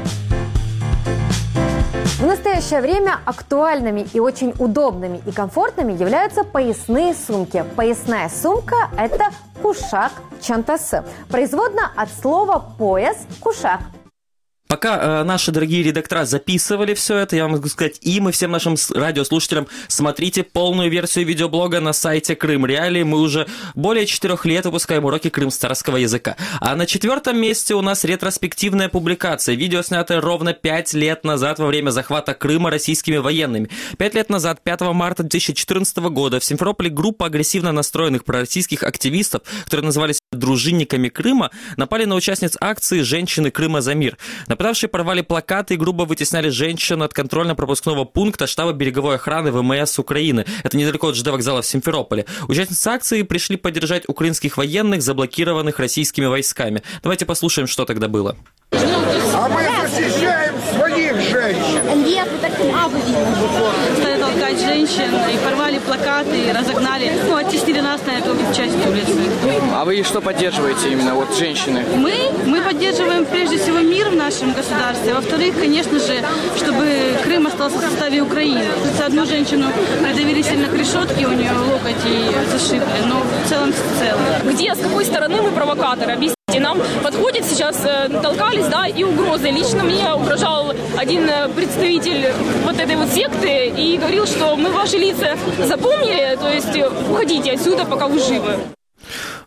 В настоящее время актуальными и очень удобными и комфортными являются поясные сумки. Поясная сумка – это кушак чантасы. Производно от слова «пояс» – кушак. Пока э, наши дорогие редактора записывали все это, я могу сказать им и всем нашим радиослушателям, смотрите полную версию видеоблога на сайте Крым Реалии. Мы уже более четырех лет выпускаем уроки крымско-татарского языка. А на четвертом месте у нас ретроспективная публикация. Видео, снятое ровно пять лет назад во время захвата Крыма российскими военными. Пять лет назад, пятого марта две тысячи четырнадцатого года, в Симферополе группа агрессивно настроенных пророссийских активистов, которые назывались дружинниками Крыма, напали на участниц акции «Женщины Крыма за мир». Нападавшие порвали плакаты и грубо вытесняли женщин от контрольно-пропускного пункта штаба береговой охраны ВМС Украины. Это недалеко от ЖД вокзала в Симферополе. Участницы акции пришли поддержать украинских военных, заблокированных российскими войсками. Давайте послушаем, что тогда было. А мы защищаем своих женщин. Нет, вы так стали толкать женщин и порвали плакаты, и разогнали, ну, оттеснили нас на эту часть улицы. А вы что поддерживаете именно, вот женщины? Мы, мы поддерживаем прежде всего мир в нашем государстве. Во-вторых, конечно же, чтобы Крым остался в составе Украины. Одну женщину придавили сильно к решетке, у нее локоть и зашибли, но в целом целом. Где, с какой стороны мы провокаторы? Объясните. Нам подходят сейчас, э, толкались, да, и угрозы. Лично мне угрожал один представитель вот этой вот секты и говорил, что мы ваши лица запомнили, то есть уходите отсюда, пока вы живы.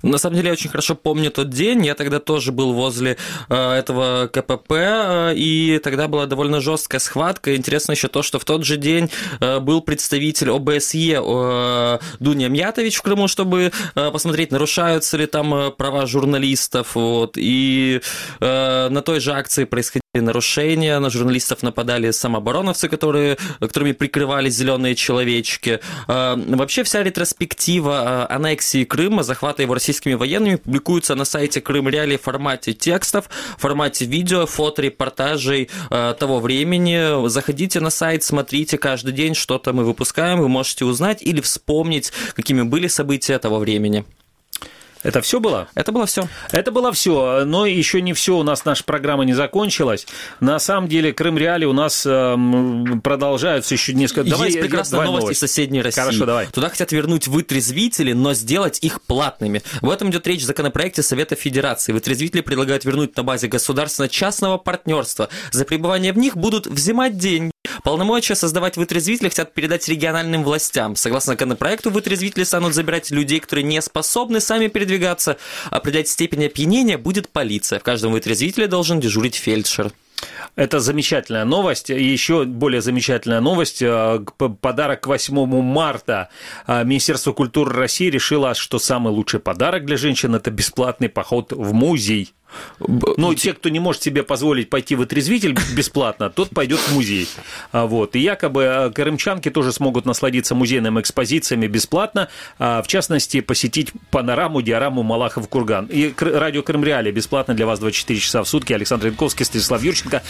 На самом деле, я очень хорошо помню тот день. Я тогда тоже был возле э, этого КПП, э, и тогда была довольно жесткая схватка. Интересно еще то, что в тот же день э, был представитель ОБСЕ э, Дуня Мьятович в Крыму, чтобы э, посмотреть, нарушаются ли там права журналистов. Вот. И э, на той же акции происходили нарушения, на журналистов нападали самообороновцы, которые, которыми прикрывались зеленые человечки. Э, вообще вся ретроспектива э, аннексии Крыма, захвата его российскими военными, публикуется на сайте Крым Реалии в формате текстов, в формате видео, фото, репортажей э, того времени. Заходите на сайт, смотрите каждый день, что-то мы выпускаем, вы можете узнать или вспомнить, какими были события того времени. Это все было? Это было все. Это было все, но еще не все. У нас наша программа не закончилась. На самом деле, Крым Реалии у нас э, продолжаются еще несколько... Есть давай, прекрасная новость новость. из соседней России. Хорошо, давай. Туда хотят вернуть вытрезвители, но сделать их платными. В этом идет речь в законопроекте Совета Федерации. Вытрезвители предлагают вернуть на базе государственно-частного партнерства. За пребывание в них будут взимать деньги. Полномочия создавать вытрезвители хотят передать региональным властям. Согласно законопроекту, вытрезвители станут забирать людей, которые не способны сами передвигаться. Определять степень опьянения будет полиция. В каждом вытрезвителе должен дежурить фельдшер. Это замечательная новость. И еще более замечательная новость. Подарок к восьмому марта. Министерство культуры России решило, что самый лучший подарок для женщин – это бесплатный поход в музей. Ну, те, кто не может себе позволить пойти в вытрезвитель бесплатно, тот пойдет в музей. Вот. И якобы крымчанки тоже смогут насладиться музейными экспозициями бесплатно, в частности, посетить панораму, диораму Малахов-Курган. И радио Крым Реалии бесплатно для вас двадцать четыре часа в сутки. Александр Янковский, Станислав Юрченко.